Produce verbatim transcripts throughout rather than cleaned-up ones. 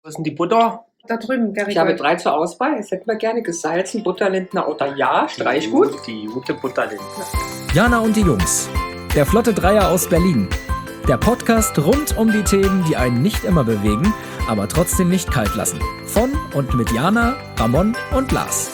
Wo ist denn die Butter? Da drüben, Gary. Ich habe drei zur Auswahl. Jetzt hätten wir gerne gesalzen, Butterlindner oder ja, Streichgut. Die gute Butterlindner. Jana und die Jungs. Der Flotte Dreier aus Berlin. Der Podcast rund um die Themen, die einen nicht immer bewegen, aber trotzdem nicht kalt lassen. Von und mit Jana, Ramon und Lars.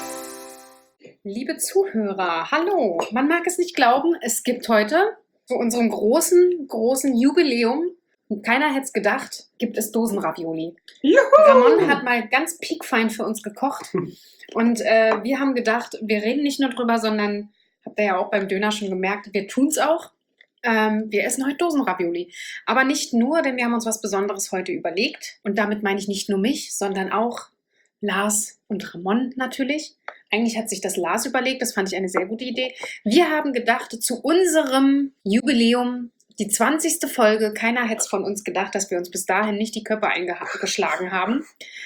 Liebe Zuhörer, hallo. Man mag es nicht glauben, es gibt heute zu unserem großen, großen Jubiläum, und keiner hätte es gedacht, gibt es Dosenravioli. Juhu! Ramon hat mal ganz piekfein für uns gekocht und äh, wir haben gedacht, wir reden nicht nur drüber, sondern, habt ihr ja auch beim Döner schon gemerkt, wir tun es auch. Ähm, wir essen heute Dosenravioli. Aber nicht nur, denn wir haben uns was Besonderes heute überlegt. Und damit meine ich nicht nur mich, sondern auch Lars und Ramon natürlich. Eigentlich hat sich das Lars überlegt, das fand ich eine sehr gute Idee. Wir haben gedacht, zu unserem Jubiläum, die zwanzigste Folge, keiner hätte es von uns gedacht, dass wir uns bis dahin nicht die Köpfe eingeschlagen haben,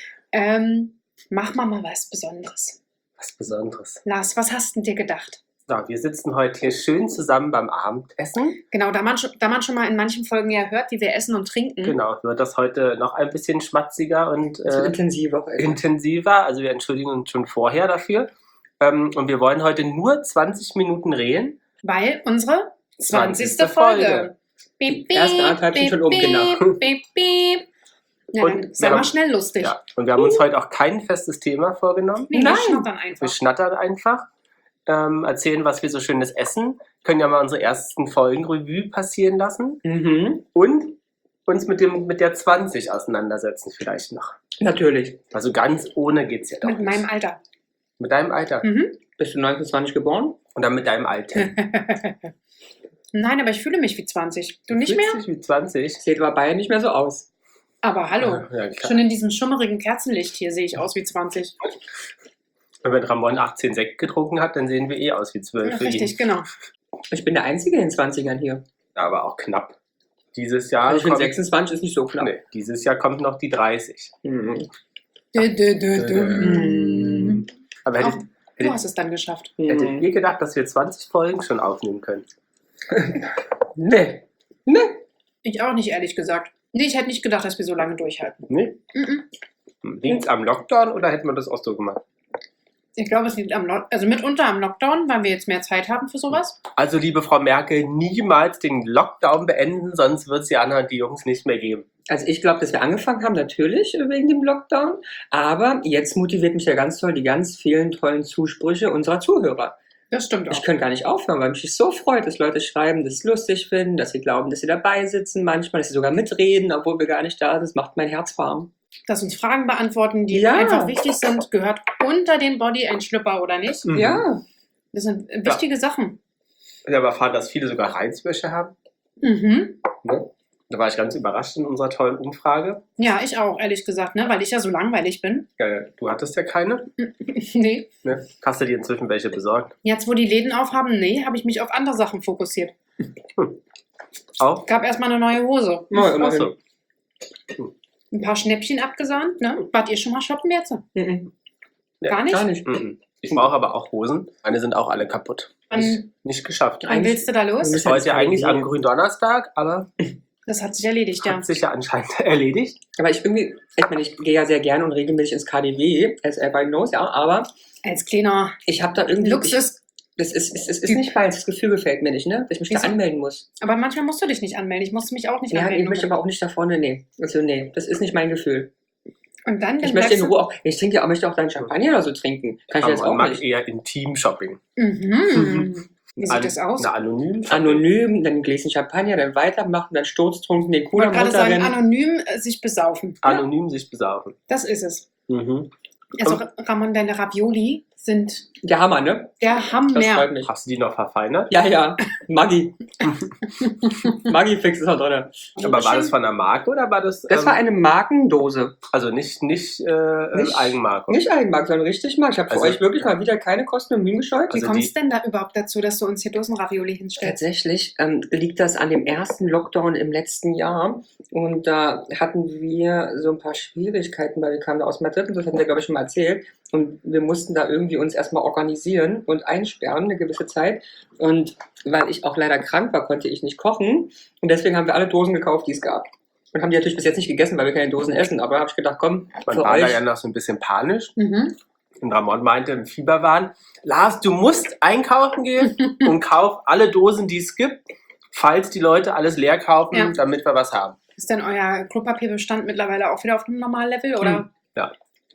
ähm, machen wir mal was Besonderes. Was Besonderes. Lars, was hast du dir gedacht? So, wir sitzen heute hier schön zusammen beim Abendessen. Genau, da man, schon, da man schon mal in manchen Folgen ja hört, wie wir essen und trinken. Genau, wird das heute noch ein bisschen schmatziger und Es wird äh, intensiver. Heute. intensiver. Also wir entschuldigen uns schon vorher dafür. Ähm, und wir wollen heute nur zwanzig Minuten reden. Weil unsere zwanzigste zwanzigste Folge. Folge. Beep, beep, Erste anderthalb sind schon um, beep, genau. Beep, beep. Ja, Und dann sei wir mal haben- schnell lustig. Ja. Und wir haben uns heute auch kein festes Thema vorgenommen. Nee, Nein. wir schnuppern Wir einfach. schnattern einfach, ähm, erzählen, was wir so Schönes essen, können ja mal unsere ersten Folgen Revue passieren lassen Mhm. und uns mit, dem, mit der zwanzig auseinandersetzen vielleicht noch. Natürlich. Also ganz ohne geht's ja doch Mit nicht. meinem Alter. Mit deinem Alter Mhm. Bist du neunzehnhundertzwanzig geboren? und dann mit deinem Alter. Nein, aber ich fühle mich wie zwanzig. Du nicht mehr? Fühlst dich wie zwanzig? Sieht aber beide nicht mehr so aus. Aber hallo. Ja, klar. Schon in diesem schummerigen Kerzenlicht hier sehe ich aus wie zwanzig. Und wenn Ramon achtzehn Sekt getrunken hat, dann sehen wir eh aus wie zwölf Ja, für richtig, ihn. genau. Ich bin der Einzige in den zwanzigern hier. Aber auch knapp. Dieses Jahr Also ich finde kommt, sechsundzwanzig ist nicht so knapp. nee, dieses Jahr kommt noch die dreißig. Mhm. Dö, dö, dö, dö. Mhm. Aber Auch hättet, du hättet, hast es dann geschafft. hättet Mhm. ihr gedacht, dass wir zwanzig Folgen schon aufnehmen können? Nee. Nee. Ich auch nicht, ehrlich gesagt. Nee, ich hätte nicht gedacht, dass wir so lange durchhalten. Nee? Mhm. Liegt es am Lockdown oder hätten wir das auch so gemacht? Ich glaube, es liegt am Lockdown, also mitunter am Lockdown, weil wir jetzt mehr Zeit haben für sowas. Also, liebe Frau Merkel, niemals den Lockdown beenden, sonst wird es Jana und die Jungs nicht mehr geben. Also ich glaube, dass wir angefangen haben, natürlich wegen dem Lockdown. Aber jetzt motiviert mich ja ganz toll die ganz vielen tollen Zusprüche unserer Zuhörer. Das stimmt Ich auch. könnte gar nicht aufhören, weil mich das so freut, dass Leute schreiben, dass sie es lustig finden, dass sie glauben, dass sie dabei sitzen manchmal, dass sie sogar mitreden, obwohl wir gar nicht da sind. Das macht mein Herz warm. Dass uns Fragen beantworten, die Ja. einfach wichtig sind, gehört unter den Body ein Schlüpper oder nicht. Mhm. Ja. Das sind wichtige Sachen. Ich habe erfahren, dass viele sogar Reizwäsche haben. Mhm. Ne? Da war ich ganz überrascht in unserer tollen Umfrage. Ja, ich auch, ehrlich gesagt, ne? Weil ich ja so langweilig bin. Ja, du hattest ja keine. Nee. Ne? Hast du dir inzwischen welche besorgt? Jetzt, wo die Läden aufhaben, nee, habe ich mich auf andere Sachen fokussiert. Auch? Gab erstmal eine neue Hose. Ja, Ach immerhin. so. Ein paar Schnäppchen abgesahnt, ne? Wart ihr schon mal shoppen jetzt? Mhm. Ja, Gar nicht? Gar nicht. Mhm. Ich brauche aber auch Hosen. Meine sind auch alle kaputt. Wann, Nicht, nicht geschafft. wann willst du da los? Ist heute ja eigentlich am Gründonnerstag, aber Das hat sich erledigt, ja. hat sich ja anscheinend erledigt. Aber ich irgendwie, ich meine, ich gehe ja sehr gerne und regelmäßig ins K D W, as everybody knows, ja, aber Als kleiner ich habe da irgendwie... Luxus. Ich, das ist, es ist, ist nicht falsch, das Gefühl gefällt mir nicht, ne? Dass ich mich da Wieso? anmelden muss. Aber manchmal musst du dich nicht anmelden. Ich musste mich auch nicht Ja, ich anmelden. möchte aber auch nicht da vorne, nee. Also nee, das ist nicht mein Gefühl. Und dann, dann Ich möchte in bleibst Ruhe auch, ich trinke ja auch, möchte auch deinen Champagner oder so trinken. Kann ich Aber jetzt man auch mag nicht. eher Intim-Shopping. du. Mhm. Wie sieht An- das aus? Na, anonym. Anonym, dann ein Gläschen Champagner, dann weitermachen, dann sturztrunken, den Ich wollte gerade sagen, Kudermutterin. anonym äh, sich besaufen. Ja, Anonym sich besaufen. das ist es. Mhm. Also, Ramon, deine Ravioli sind Der Hammer, ne? der Das freut Hammer. mich. Hast du die noch verfeinert? Ja, ja. Maggi. Maggi-Fix ist auch drin. Aber war das von der Marke oder war das... Das ähm, war eine Markendose. Also nicht, nicht, äh, Nicht- Eigenmarke. Nicht Eigenmark, sondern richtig Mark. Ich habe für Also- euch wirklich mal wieder keine Kosten und Mühen gescheut. Wie Also kommst die- du denn da überhaupt dazu, dass du uns hier Dosenravioli hinstellst? Tatsächlich ähm, liegt das an dem ersten Lockdown im letzten Jahr. Und da hatten wir so ein paar Schwierigkeiten, weil wir kamen da aus Madrid und das hatten wir, glaube ich, schon mal erzählt. Und wir mussten da irgendwie uns erstmal organisieren und einsperren eine gewisse Zeit. Und weil ich auch leider krank war, konnte ich nicht kochen. Und deswegen haben wir alle Dosen gekauft, die es gab. und haben die natürlich bis jetzt nicht gegessen, weil wir keine Dosen essen. Aber habe ich gedacht, komm, Man für war da euch. ja noch so ein bisschen panisch. Mhm. Und Ramon meinte im Fieberwahn, Lars, du musst einkaufen gehen und kauf alle Dosen, die es gibt, falls die Leute alles leer kaufen, Ja. damit wir was haben. Ist denn euer Klopapierbestand mittlerweile auch wieder auf einem Normallevel, oder? Hm. Ja.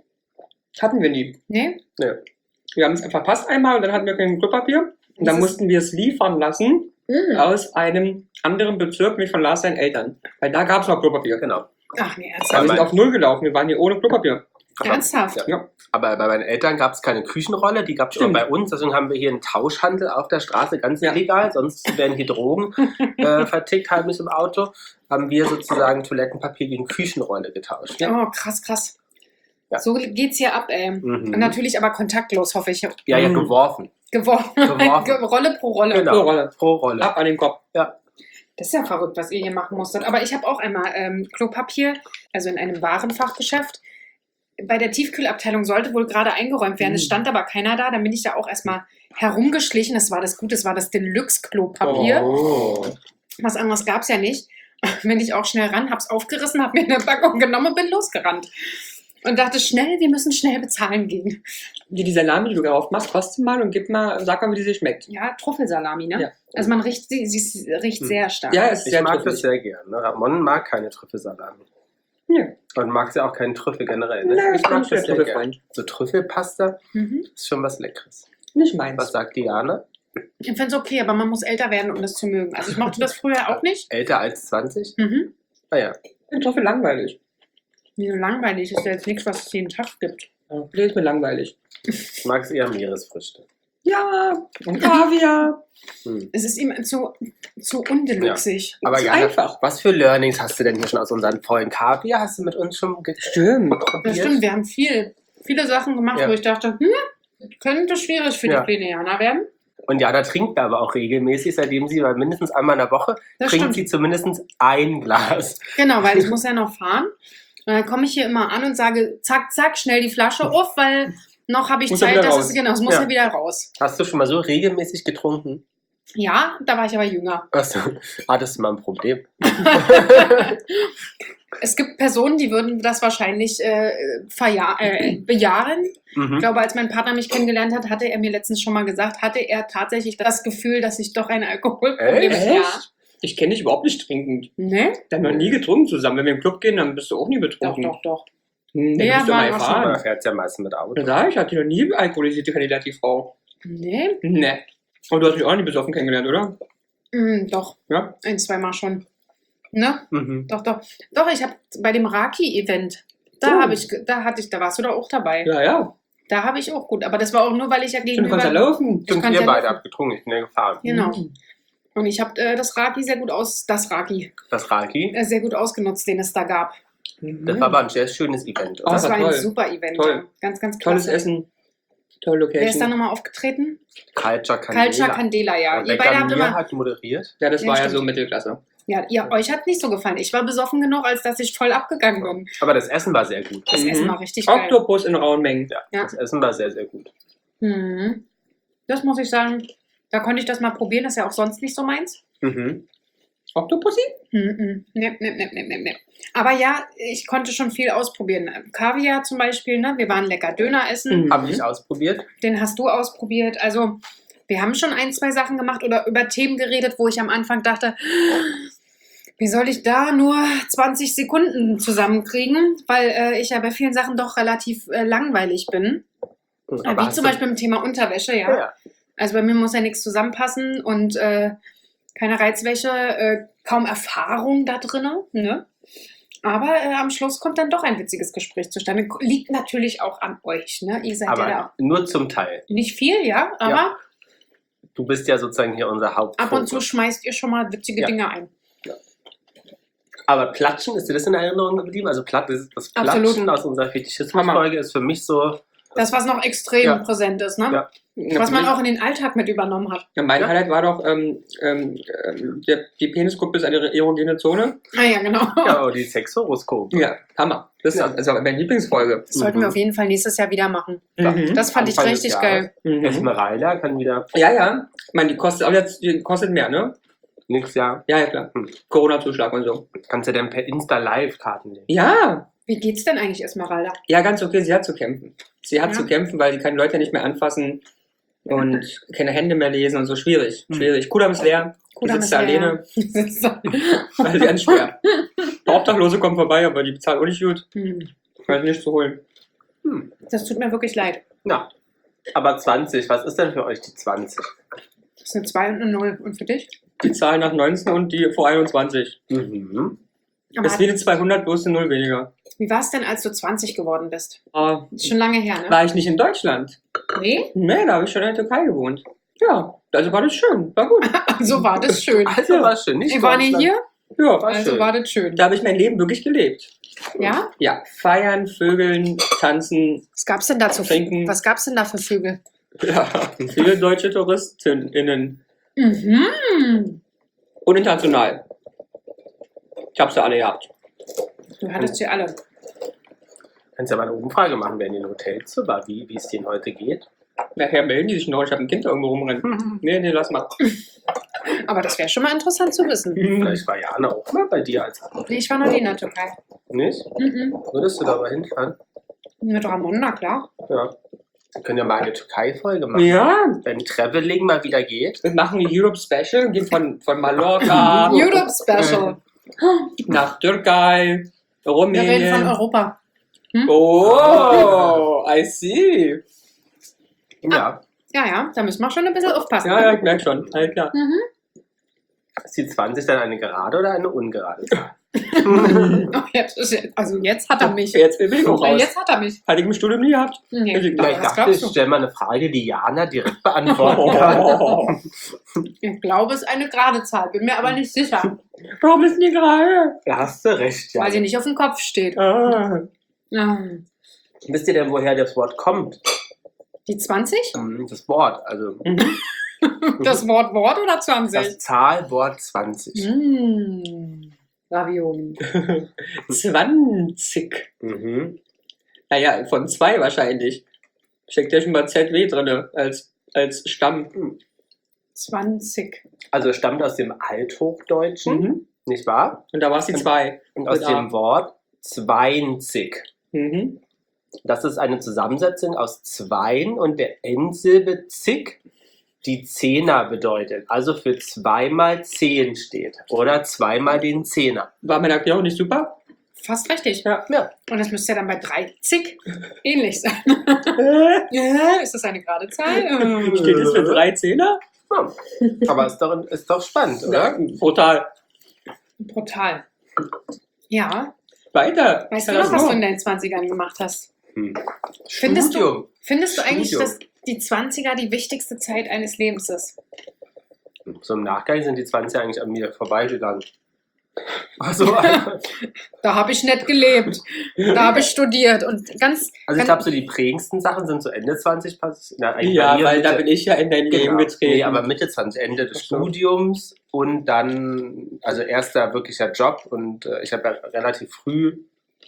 Hatten wir nie. Nee? Nee. Wir haben es verpasst einmal und dann hatten wir kein Klopapier. Und dann Das ist- mussten wir es liefern lassen Mhm. aus einem anderen Bezirk, nicht von Lars seinen Eltern. Weil da gab es noch Klopapier. Genau. Ach nee, Ja, ernsthaft. wir sind mein- auf Null gelaufen, wir waren hier ohne Klopapier. Aber, Ernsthaft? Ja. Ja. aber bei meinen Eltern gab es keine Küchenrolle, die gab es nur Stimmt. bei uns. Deswegen haben wir hier einen Tauschhandel auf der Straße, ganz Ja. illegal. Sonst werden hier Drogen äh, vertickt, halb bis im Auto. Haben wir sozusagen Toilettenpapier gegen Küchenrolle getauscht. Oh, krass, krass. Ja. So geht's hier ab, ey. Mhm. Und natürlich aber kontaktlos, hoffe ich. Ja, ja, Mhm. geworfen. Geworfen. Geworfen. Rolle pro Rolle. Genau. Pro Rolle. Pro Rolle. Ab an den Kopf. Das ist ja verrückt, was ihr hier machen musstet. Aber ich habe auch einmal ähm, Klopapier, also in einem Warenfachgeschäft. Bei der Tiefkühlabteilung sollte wohl gerade eingeräumt werden. Mhm. Es stand aber keiner da. Dann bin ich da auch erstmal herumgeschlichen. Das war das Gute, das war das Deluxe-Klopapier. Oh. Was anderes gab es ja nicht. Bin ich auch schnell ran, hab's aufgerissen, hab mir eine Packung genommen und bin losgerannt. Und dachte schnell, wir müssen schnell bezahlen gehen. Die, die Salami, die du drauf machst, koste mal und gib mal, sag mal, wie die sich schmeckt. Ja, Trüffelsalami, ne? Ja. Also man riecht sie, sie riecht Hm. sehr stark. Ja, es ist Ich sehr mag trüffelig. das sehr gern. Ne? Ramon mag keine Trüffelsalami. Ja. Und mag sie auch keinen Trüffel generell. Ne? Nein, ich mag ich bin das sehr gern. Trüffelfreund. So Trüffelpasta Mhm. ist schon was Leckeres. Nicht meins. Was sagt Diana? Ich finde es okay, aber man muss älter werden, um das zu mögen. Also ich mochte das früher auch nicht. Älter als zwanzig? Mhm. Ah ja. Ich finde Trüffel langweilig. Wie so langweilig ist ja jetzt nichts, was es jeden Tag gibt. Ja, das ist mir langweilig. Ich mag es eher Meeresfrüchte. Ja, und Kaviar. Hm. Es ist ihm zu, zu undeluxig. Aber Ist Jana, einfach. was für Learnings hast du denn hier schon aus unseren vollen Kaviar? Hast du mit uns schon ge- Stimmt. probiert? Das stimmt, wir haben viel, viele Sachen gemacht, Ja. wo ich dachte, hm, könnte schwierig für Ja. die kleine Jana werden. Und Jana trinkt aber auch regelmäßig, seitdem sie weil mindestens einmal in der Woche Das trinkt stimmt. sie zumindest ein Glas. Genau, weil ich muss ja noch fahren. Und dann komme ich hier immer an und sage, zack, zack, schnell die Flasche auf, weil noch habe ich Muss ja Zeit, wieder dass raus. es, genau, es muss ja. Ja. wieder raus. Hast du schon mal so regelmäßig getrunken? Ja, da war ich aber jünger. Achso, hattest du mal ein Problem? Es gibt Personen, die würden das wahrscheinlich äh, verja- äh, bejahen. Ich Mhm. glaube, als mein Partner mich kennengelernt hat, hatte er mir letztens schon mal gesagt, hatte er tatsächlich das Gefühl, dass ich doch ein Alkoholproblem Echt? habe. Ja. Ich kenne dich überhaupt nicht trinkend. Ne? Wir haben noch nie getrunken zusammen. Wenn wir im Club gehen, dann bist du auch nie Doch, betrunken. doch, doch. Hm, dann Ja, bist du war mal auch schon. Aber erfahren. fährt ja meistens mit Auto. Da sag ich, hatte noch nie alkoholisierte Kandidat, die Frau. Ne? Ne. Und du hast mich auch nie besoffen kennengelernt, oder? Mm, doch, Ja. ein, zweimal schon. Ne? Mhm. Doch, doch. Doch, ich habe bei dem Raki-Event, da Oh. habe ich, ge- da hatte ich, da warst du doch auch dabei. Ja, ja. Da habe ich auch gut, aber das war auch nur, weil ich ja Stimmt, du gegenüber... kannst ja laufen. Stimmt, kann ihr ja beide laufen. habt getrunken, ich bin ja gefahren. Genau. Mhm. Und ich habe äh, das Raki sehr gut aus, das Raki, Das Raki, äh, sehr gut ausgenutzt, den es da gab. das war aber ein sehr schönes Event. Oh, Oder? Das war war ein toll. super Event. Toll. Ja. Ganz, ganz Tolles klasse. Essen. Tolle Wer ist da Location. nochmal aufgetreten? Culture Candela. Culture Candela, ja. Ihr Rebecca beide habt Mir immer... hat moderiert. Ja, das Ja, war ja stimmt. so Mittelklasse. Ja, ihr, euch hat nicht so gefallen. Ich war besoffen genug, als dass ich voll abgegangen bin. Aber das Essen war sehr gut. Das Mhm. Essen war richtig geil. Oktopus in rauen Mengen. Ja, Ja. das Essen war sehr, sehr gut. Mhm. Das muss ich sagen, da konnte ich das mal probieren. Das ist ja auch sonst nicht so meins. Mhm. Oktopussi? Mhm. Ne, ne, ne, ne, ne, ne. Aber ja, ich konnte schon viel ausprobieren. Kaviar zum Beispiel, ne? Wir waren lecker Döner essen. Mhm. Habe ich ausprobiert. Den hast du ausprobiert. Also, wir haben schon ein, zwei Sachen gemacht oder über Themen geredet, wo ich am Anfang dachte, wie soll ich da nur zwanzig Sekunden zusammenkriegen? Weil äh, ich ja bei vielen Sachen doch relativ äh, langweilig bin. Äh, Aber wie hast zum du- Beispiel im Thema Unterwäsche, ja. Ja, ja. Also bei mir muss ja nichts zusammenpassen und äh, keine Reizwäsche, äh, kaum Erfahrung da drinne, ne? Aber äh, am Schluss kommt dann doch ein witziges Gespräch zustande. Liegt natürlich auch an euch, ne? Ihr seid ja da Aber nur zum Teil. auch nicht viel, ja, aber Ja. Du bist ja sozusagen hier unser Hauptfokus. ab und zu schmeißt ihr schon mal witzige Ja. Dinge ein. Aber Platschen, ist dir das in Erinnerung geblieben? Also Platt, das, das Platschen Absolut. aus unserer Fetischismus-Folge ist für mich so... Das, was noch extrem Ja. präsent ist, ne? Ja. Was man auch in den Alltag mit übernommen hat. Ja, mein Ja. Highlight war doch, ähm, ähm, ähm, der, die Penisgruppe ist eine erogene Zone. Ah ja, genau. Ja, aber die Sexhoroskope. Ja, Hammer. Das ist Ja. also meine Lieblingsfolge. Das sollten Mhm. wir auf jeden Fall nächstes Jahr wieder machen. Mhm. Das fand ich Anfang des richtig Jahres. geil. Mhm. Esmeralda kann wieder... Ja, ja. Ich meine, die kostet, aber jetzt, die kostet mehr, ne? Nix, ja. Ja, ja, klar. Hm. Corona-Zuschlag und so. Kannst du denn per Insta-Live Karten nehmen? Ja, Wie geht's denn eigentlich, Esmeralda? ja, ganz okay. Sie hat zu kämpfen. Sie hat Ja. zu kämpfen, weil sie kann Leute nicht mehr anfassen und keine Hände mehr lesen und so. Schwierig, Hm. schwierig. Kudam ist leer. Kudam Die ist sitzt da leer. alleine. Sitzt da. Das ist ganz schwer. Obdachlose kommen vorbei, aber die bezahlen auch nicht gut. Hm. Kann ich nicht zu holen. Hm. Das tut mir wirklich leid. Ja. Aber zwanzig, was ist denn für euch die zwanzig? Das sind zwei und eine Null. Und für dich? Die Zahlen nach neunzehn und die vor einundzwanzig. Mhm. Aber Ist wie eine zweihundert, bloß eine Null weniger. wie war es denn, als du zwanzig geworden bist? Ah, Ist schon lange her, ne? war ich nicht in Deutschland? Nee? Nee, da habe ich schon in der Türkei gewohnt. Ja, also war das schön. War gut. Also war das schön. Also Ja. war schön, nicht Ich war nicht Deutschland. hier, Ja, War also schön. war das schön. da habe ich mein Leben wirklich gelebt. Ja? Ja, feiern, vögeln, tanzen, Was gab's denn da zu trinken. Was gab's denn da für Vögel? Ja, viele deutsche TouristInnen. Mhm. Und international. Ich habe sie alle gehabt. Du hattest sie alle. Kannst ja mal eine Umfrage machen, wer in den Hotels so war, wie wie es denen heute geht. Nachher melden die sich noch, ich habe ein Kind da irgendwo rumrennen. Nee, nee, lass mal. Aber das wäre schon mal interessant zu wissen. Vielleicht war Jana auch mal bei dir als Nee, ich war noch nie in der Türkei. Nicht? Mhm. Würdest du da mal hinfahren? Mit Ramon, na klar. Ja. Wir können ja mal eine Türkei-Folge machen. Ja, Wenn Traveling mal wieder geht. wir machen ein Europe Special, gehen von, von Mallorca Europe Special. nach Türkei, Wir reden von Rumänien. Europa. Oh, I see. Ja. Ja, ja, da müssen wir schon ein bisschen aufpassen. Ja, ja, ich merke schon. Alles klar. Mhm. Ist die zwanzig dann eine gerade oder eine ungerade? Oh, jetzt, ist- also jetzt hat er mich. Jetzt bin ich auch Ja, raus. jetzt hat er mich. Hatte ich im Studium nie gehabt. Nee, Ja, ich Ja, ich was dachte, glaubst ich du? stelle mal eine Frage, die Jana direkt beantworten kann. Oh. Ich glaube, es ist eine gerade Zahl. Bin mir aber nicht sicher, Warum ist die gerade? Da hast du recht, ja. weil sie nicht auf dem Kopf steht. Ah. Ja. Wisst ihr denn, woher das Wort kommt? Die zwanzig? Ähm, Das Wort, also Mhm. Das Wort Wort oder zwanzig? das Zahlwort zwanzig. Mmh. Ravioli. zwanzig. Mhm. Naja, von zwei wahrscheinlich. Steckt ja schon mal Z W drin als, als Stamm. zwanzig. Also es stammt aus dem Althochdeutschen, Mhm. nicht wahr? Und da war es die zwei. Und aus Mit A. dem Wort zweinzig. Mhm. Das ist eine Zusammensetzung aus Zweien und der Endsilbe zig, die Zehner bedeutet. Also für zweimal zehn steht. Oder zweimal den Zehner. War meine Erklärung nicht super? Fast richtig. Ja. Ja. Und das müsste ja dann bei dreißig ähnlich sein. Äh, Ja, ist das eine gerade Zahl? Äh. Steht das für drei Zehner? Ja. Aber ist doch, ist doch spannend, oder? Ja, brutal. Brutal. Ja. Weiter. Weißt du Ja, noch, was so. du in deinen zwanzigern gemacht hast? Hm. Findest du- Studium. Findest du eigentlich, Studium. dass die zwanziger die wichtigste Zeit eines Lebens ist? So im Nachgang sind die zwanziger eigentlich an mir vorbeigegangen. Also, also Da habe ich nicht gelebt. Da habe ich studiert. Und ganz. ich ganz glaube, so die prägendsten Sachen sind so Ende zwanzig passiert. Na, eigentlich Ja, bei mir weil da Mitte- bin ich ja in dein Leben Genau. getreten. Nee, aber Mitte zwanzig, Ende des Ach so. Studiums und dann, also erster wirklicher Job und äh, ich habe ja relativ früh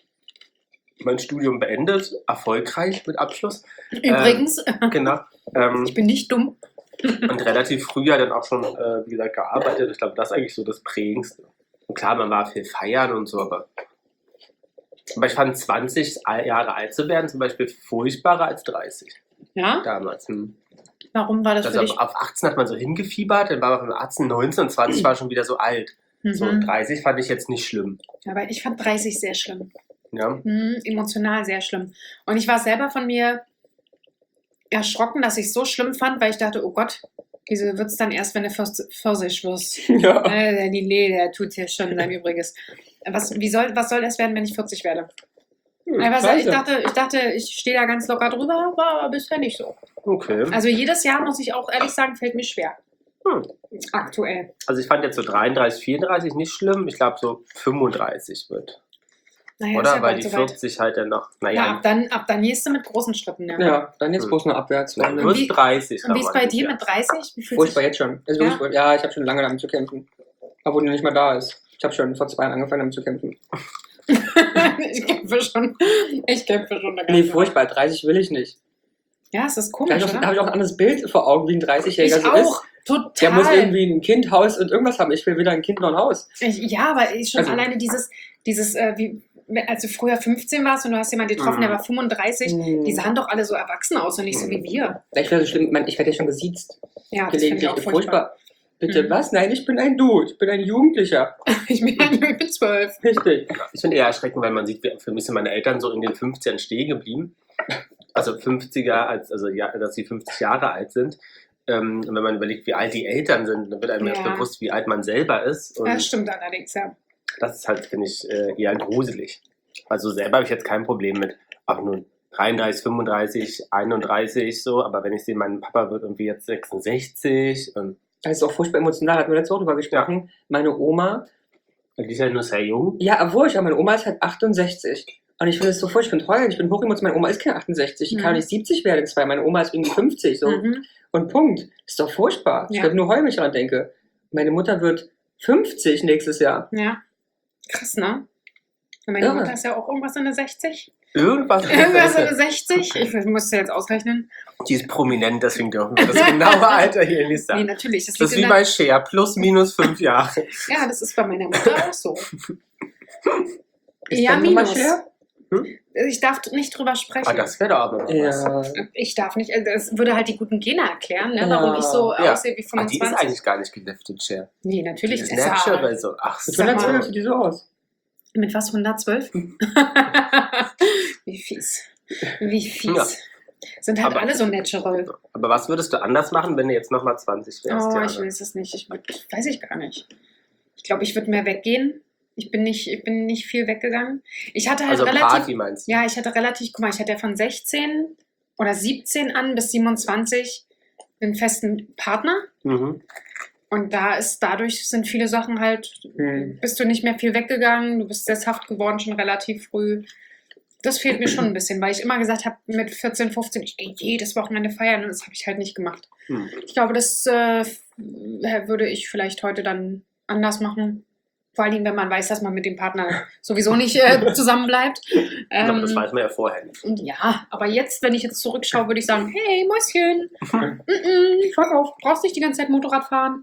mein Studium beendet, erfolgreich mit Abschluss. Übrigens, Genau. Ähm, ich bin nicht dumm. und relativ früh ja dann auch schon, äh, wie gesagt, gearbeitet. Ich glaube, das ist eigentlich so das Prägendste. Und klar, man war viel feiern und so, aber, aber ich fand zwanzig Jahre alt zu werden zum Beispiel furchtbarer als dreißig Ja? damals. Hm. Warum war das Also für auf, dich? auf achtzehn hat man so hingefiebert, dann war man von achtzehn, neunzehn und zwanzig war schon wieder so alt. So Mhm. dreißig fand ich jetzt nicht schlimm. Aber ich fand dreißig sehr schlimm. Ja. Hm, emotional sehr schlimm. Und ich war selber von mir erschrocken, dass ich es so schlimm fand, weil ich dachte, oh Gott, wieso wird es dann erst, wenn du Pfirsich wirst? Ja. Äh, der Lillet, der tut hier schon sein Übriges. Was, wie soll, was soll das werden, wenn ich vierzig werde? Hm, Aber ich scheiße. dachte, ich dachte, ich stehe da ganz locker drüber, war aber bisher nicht so. Okay. Also jedes Jahr, muss ich auch ehrlich sagen, fällt mir schwer. Hm. Aktuell. Also ich fand jetzt so dreiunddreißig, vierunddreißig nicht schlimm. Ich glaube so fünfunddreißig wird. Naja, Oder? ist ja Weil bald die soweit. vierzig halt dann noch, Ja, naja, ab dann, ab dann gehst du mit großen Schritten. Ja. Ja, dann jetzt Hm. bloß nur abwärts. dann Und wird wie- dreißig. Und wie ist kann bei man dir nicht mit dreißig? Wie fühlst Furchtbar jetzt schon. Also Ja? wirklich, ja, ich habe schon lange damit zu kämpfen. Obwohl die nicht mehr da ist. Ich habe schon vor zwei Jahren angefangen damit zu kämpfen. ich kämpfe schon. Ich kämpfe schon. Nee, furchtbar. dreißig will ich nicht. Ja, es ist Da komisch, habe ich, auch- oder? da hab ich auch ein anderes Bild vor Augen, wie ein Ich dreißigjähriger so auch. ist. Total. Der muss irgendwie ein Kind, Haus und irgendwas haben. Ich will weder ein Kind noch ein Haus. Ich, ja, aber ich schon Also- alleine dieses, dieses äh, wie, als du früher fünfzehn warst und du hast jemanden getroffen, Mhm. der war fünfunddreißig, Mhm. die sahen doch alle so erwachsen aus und nicht so wie wir. Ich werde so schlimm, man, ich werde ja schon gesiezt. Ja, das finde ich Gelegentlich. auch Furchtbar. furchtbar. Bitte, Mhm. was? Nein, ich bin ein Du. Ich bin ein Jugendlicher. Ich bin, ich bin zwölf. Richtig. Ich finde eher erschreckend, weil man sieht, wie für mich sind meine Eltern so in den fünfzigern stehen geblieben. Also fünfziger, als, also ja, dass sie fünfzig Jahre alt sind. Ähm, und wenn man überlegt, wie alt die Eltern sind, dann wird einem Ja. erst bewusst, wie alt man selber ist. Und Ja, stimmt allerdings, ja. das ist halt, finde ich, äh, eher gruselig. Also selber habe ich jetzt kein Problem mit, ach nun, dreiunddreißig, fünfunddreißig, einunddreißig, so. Aber wenn ich sehe, mein Papa wird irgendwie jetzt sechsundsechzig und Das ist auch furchtbar emotional, da hatten wir letzte Woche drüber gesprochen. Meine Oma, die ist ja nur sehr jung. ja, obwohl ich, ja, meine Oma ist halt achtundsechzig. Und ich finde es so furchtbar, ich bin heulen, ich bin hochemotional. Meine Oma ist keine achtundsechzig, die Mhm. kann nicht siebzig werden, zwei. Meine Oma ist irgendwie fünfzig, so. Mhm. Und Punkt. Ist doch furchtbar. Ich Ja. werde nur heulen, wenn ich daran denke. Meine Mutter wird fünfzig nächstes Jahr. Ja. Krass, ne? Und meine Ja. Mutter ist ja auch irgendwas in der sechzig. Irgendwas. Irgendwas in der sechzig. Ich muss jetzt ausrechnen. Die ist prominent, deswegen dürfen wir das genaue Alter hier nicht Nee, sagen. natürlich. Das, Das ist liegt wie in der, bei Cher, plus minus fünf Jahre. ja, das ist bei meiner Mutter auch so. Ist Ja, deine Nummer minus. schwer? Ich darf nicht drüber sprechen. Ah, das wäre doch aber noch was. Ja. Ich darf nicht. äh, Das würde halt die guten Gene erklären, ne? Ja. Warum ich so Ja. aussehe wie Ah, die ist fünfundzwanzig. eigentlich gar nicht geliftet, Cher. Nee, Die natürlich ist ist er. natural so. Ach, Mit Sag mal. hundertzwölf sieht die so aus. Mit was? hundertzwölf? Wie fies. Wie fies. Ja. Sind halt Aber- alle so natural. aber was würdest du anders machen, wenn du jetzt nochmal zwanzig wärst? Oh, Jana? ich weiß es nicht. Ich würd, weiß ich gar nicht. Ich glaube, ich würde mehr weggehen. Ich bin nicht, ich bin nicht viel weggegangen. Ich hatte halt Also relativ. Party meinst du? Ja, ich hatte relativ, guck mal, ich hatte ja von sechzehn oder siebzehn an bis siebenundzwanzig einen festen Partner. Mhm. Und da ist, dadurch sind viele Sachen halt, Hm. bist du nicht mehr viel weggegangen, du bist sesshaft geworden, schon relativ früh. Das fehlt mir schon ein bisschen, weil ich immer gesagt habe, mit vierzehn, fünfzehn, ich gehe jedes Wochenende feiern und das habe ich halt nicht gemacht. Hm. Ich glaube, das äh, würde ich vielleicht heute dann anders machen. Vor allen Dingen, wenn man weiß, dass man mit dem Partner sowieso nicht äh, zusammenbleibt. Aber Ähm, das weiß man ja vorher nicht. und ja, aber jetzt, wenn ich jetzt zurückschaue, würde ich sagen, hey, Mäuschen, mm -mm, fuck auf, brauchst nicht die ganze Zeit Motorrad fahren.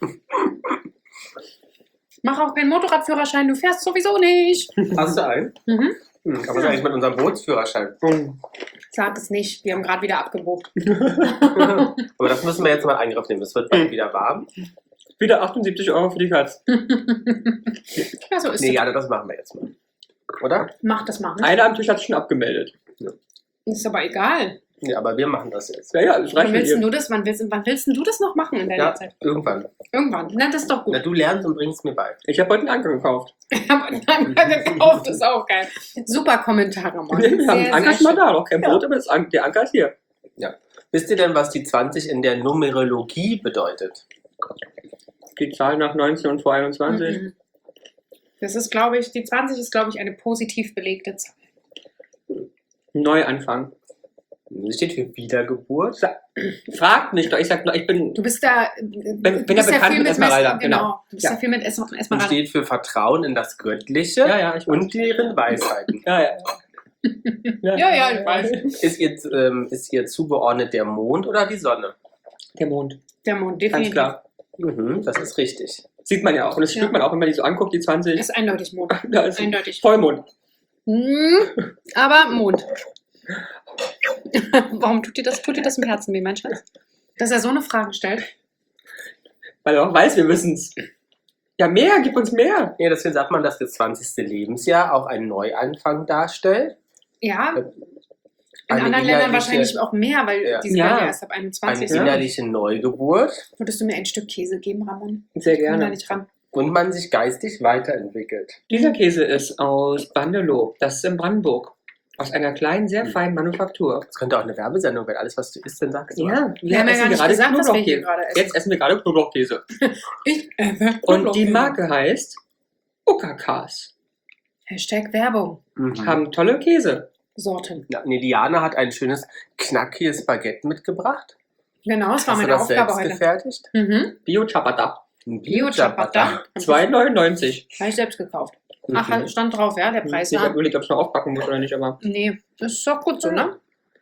Mach auch keinen Motorradführerschein, du fährst sowieso nicht. Hast du einen? Mhm. Hm, aber was ist eigentlich mit unserem Bootsführerschein? Hm. Sag es nicht, wir haben gerade wieder abgebucht. Aber das müssen wir jetzt mal in Angriff nehmen. Es wird bald wieder warm. Wieder achtundsiebzig Euro für die Katz. Ja, so ist Nee, es. ja, das machen wir jetzt mal. Oder? Mach das mal. Einer am Tisch hat sich schon abgemeldet. Ist aber egal. Nee, aber wir machen das jetzt. Ja, ja, das reicht Wann willst mir. denn du das, wann willst, wann willst denn du das noch machen in deiner Ja, Zeit? irgendwann. Irgendwann. Na, das ist doch gut. Na, du lernst und bringst mir bei. Ich habe heute einen Anker gekauft. Aber dann gekauft ist auch geil. Super Kommentare, Mann. Wir haben Sehr, einen Anker sehr schon mal schön. da, noch kein Brot, aber das An der Anker ist hier. Wisst ihr denn, was die zwanzig in der Numerologie bedeutet? Die Zahl nach neunzehn und vor einundzwanzig. Mhm. Das ist, glaube ich, die zwanzig ist, glaube ich, eine positiv belegte Zahl. Neuanfang. Das steht für Wiedergeburt. Fragt nicht, doch ich sag nur, ich bin. Du bist da. Wenn- du wenn bist er bekannt viel mit Esmeralda, Mes- Genau. genau. Du bist Ja. ja viel mit Es- Und Esmeralda. steht für Vertrauen in das Göttliche Ja, ja, ich weiß. und deren Weisheiten. Ja, ja. Ja, ja, ich weiß. Ist ihr, ähm, ist ihr zugeordnet der Mond oder die Sonne? Der Mond. Der Mond, Ganz definitiv. klar. Mhm, das ist richtig. Sieht man ja auch. Und das spürt Ja. man auch, wenn man die so anguckt, die zwanzig. Ist eindeutig Mond. Da ist Eindeutig. Vollmond. Hm, aber Mond. Warum tut dir das, tut dir das im Herzen weh, mein Schatz? Dass er so eine Frage stellt. Weil er auch weiß, wir wissen es. Ja, mehr, gib uns mehr. Ja, deswegen sagt man, dass das zwanzigste Lebensjahr auch einen Neuanfang darstellt. Ja, in Eine anderen Ländern innerliche- wahrscheinlich auch mehr, weil Ja. die sind Ja. ja erst ab Eine einundzwanzig. Ja. innerliche Neugeburt Würdest du mir ein Stück Käse geben, Ramon? Sehr Ich komme da gerne. nicht ran. und man sich geistig weiterentwickelt. Dieser Käse ist aus Bandelow. Das ist in Brandenburg. Aus einer kleinen, sehr feinen Manufaktur. Das könnte auch eine Werbesendung werden. Alles, was du isst, dann sagst du. Ja, Wir haben ja gar nicht gesagt, was wir hier gerade essen. Jetzt essen wir gerade Knoblauchkäse. Ich, äh, Und die Marke heißt Okakas. Hashtag Werbung. Mhm. Haben tolle Käse. Sorten. Ja, nee, Diana hat ein schönes, knackiges Baguette mitgebracht. Genau, das war Hast du meine das Aufgabe selbst heute. gefertigt? Mhm. Bio-Ciabatta. Ein Bio-Ciabatta. zwei neunundneunzig. Habe ich selbst gekauft. Mhm. Ach, stand drauf, ja, der Preis. Ich habe Ja. überlegt, ob ich noch aufpacken muss oder nicht, aber Nee, das ist doch gut so, ne?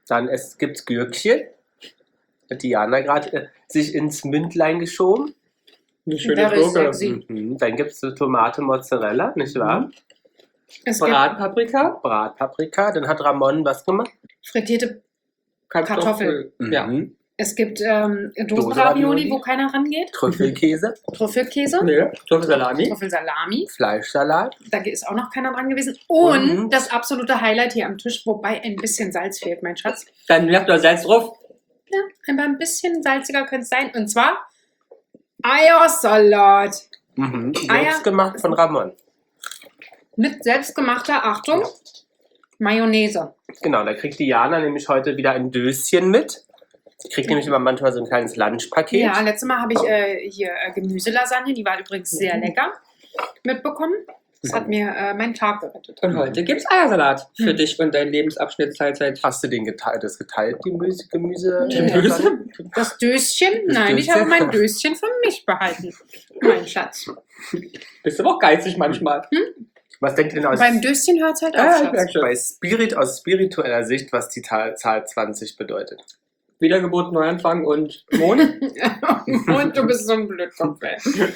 Dann gibt es Gürkchen. Hat Diana gerade äh, sich ins Mündlein geschoben. Eine schöne Very Gurke. sexy. Mhm. Dann gibt es Tomate Mozzarella, nicht wahr? Es gibt Bratpaprika. Bratpaprika. Dann hat Ramon was gemacht? frittierte, Kartoffel. Ja. Mhm. es gibt ähm, Dosenravioli. Dosenravioli, wo keiner rangeht. Trüffelkäse, Trüffelkäse. Nee, Trüffelsalami. Trüffelsalami. Fleischsalat. Da ist auch noch keiner dran gewesen. Und Und? das absolute Highlight hier am Tisch, wobei ein bisschen Salz fehlt, mein Schatz. Dann lernt ihr Salz drauf. Ja, einfach ein bisschen salziger könnte es sein. Und zwar Eiersalat. Mhm. Eier. Selbst gemacht von Ramon. Mit selbstgemachter, Achtung, Mayonnaise. Genau, da kriegt Diana nämlich heute wieder ein Döschen mit. Sie kriegt nämlich immer manchmal so ein kleines Lunchpaket. Ja, letztes Mal habe ich äh, hier äh, Gemüselasagne, die war übrigens sehr lecker, mitbekommen. Das hat mir äh, meinen Tag gerettet. Und heute gibt's Eiersalat für Hm. dich und deinen Lebensabschnitt Teilzeit. Hast du den geteilt, das geteilt, die Gemüse? Gemüse Die Gemüse? Das Döschen? Das Nein, ich Döschen? habe mein Döschen für mich behalten. Mein Schatz. Bist aber auch geizig manchmal. Was denkt ihr denn aus, Beim Döschen hört es halt Ja, auf, ich Schatz. merke schon. bei Spirit aus spiritueller Sicht, was die Zahl, Zahl zwanzig bedeutet? Wiedergeburt, Neuanfang und Mond. Und du bist so ein Blödkopf, ey.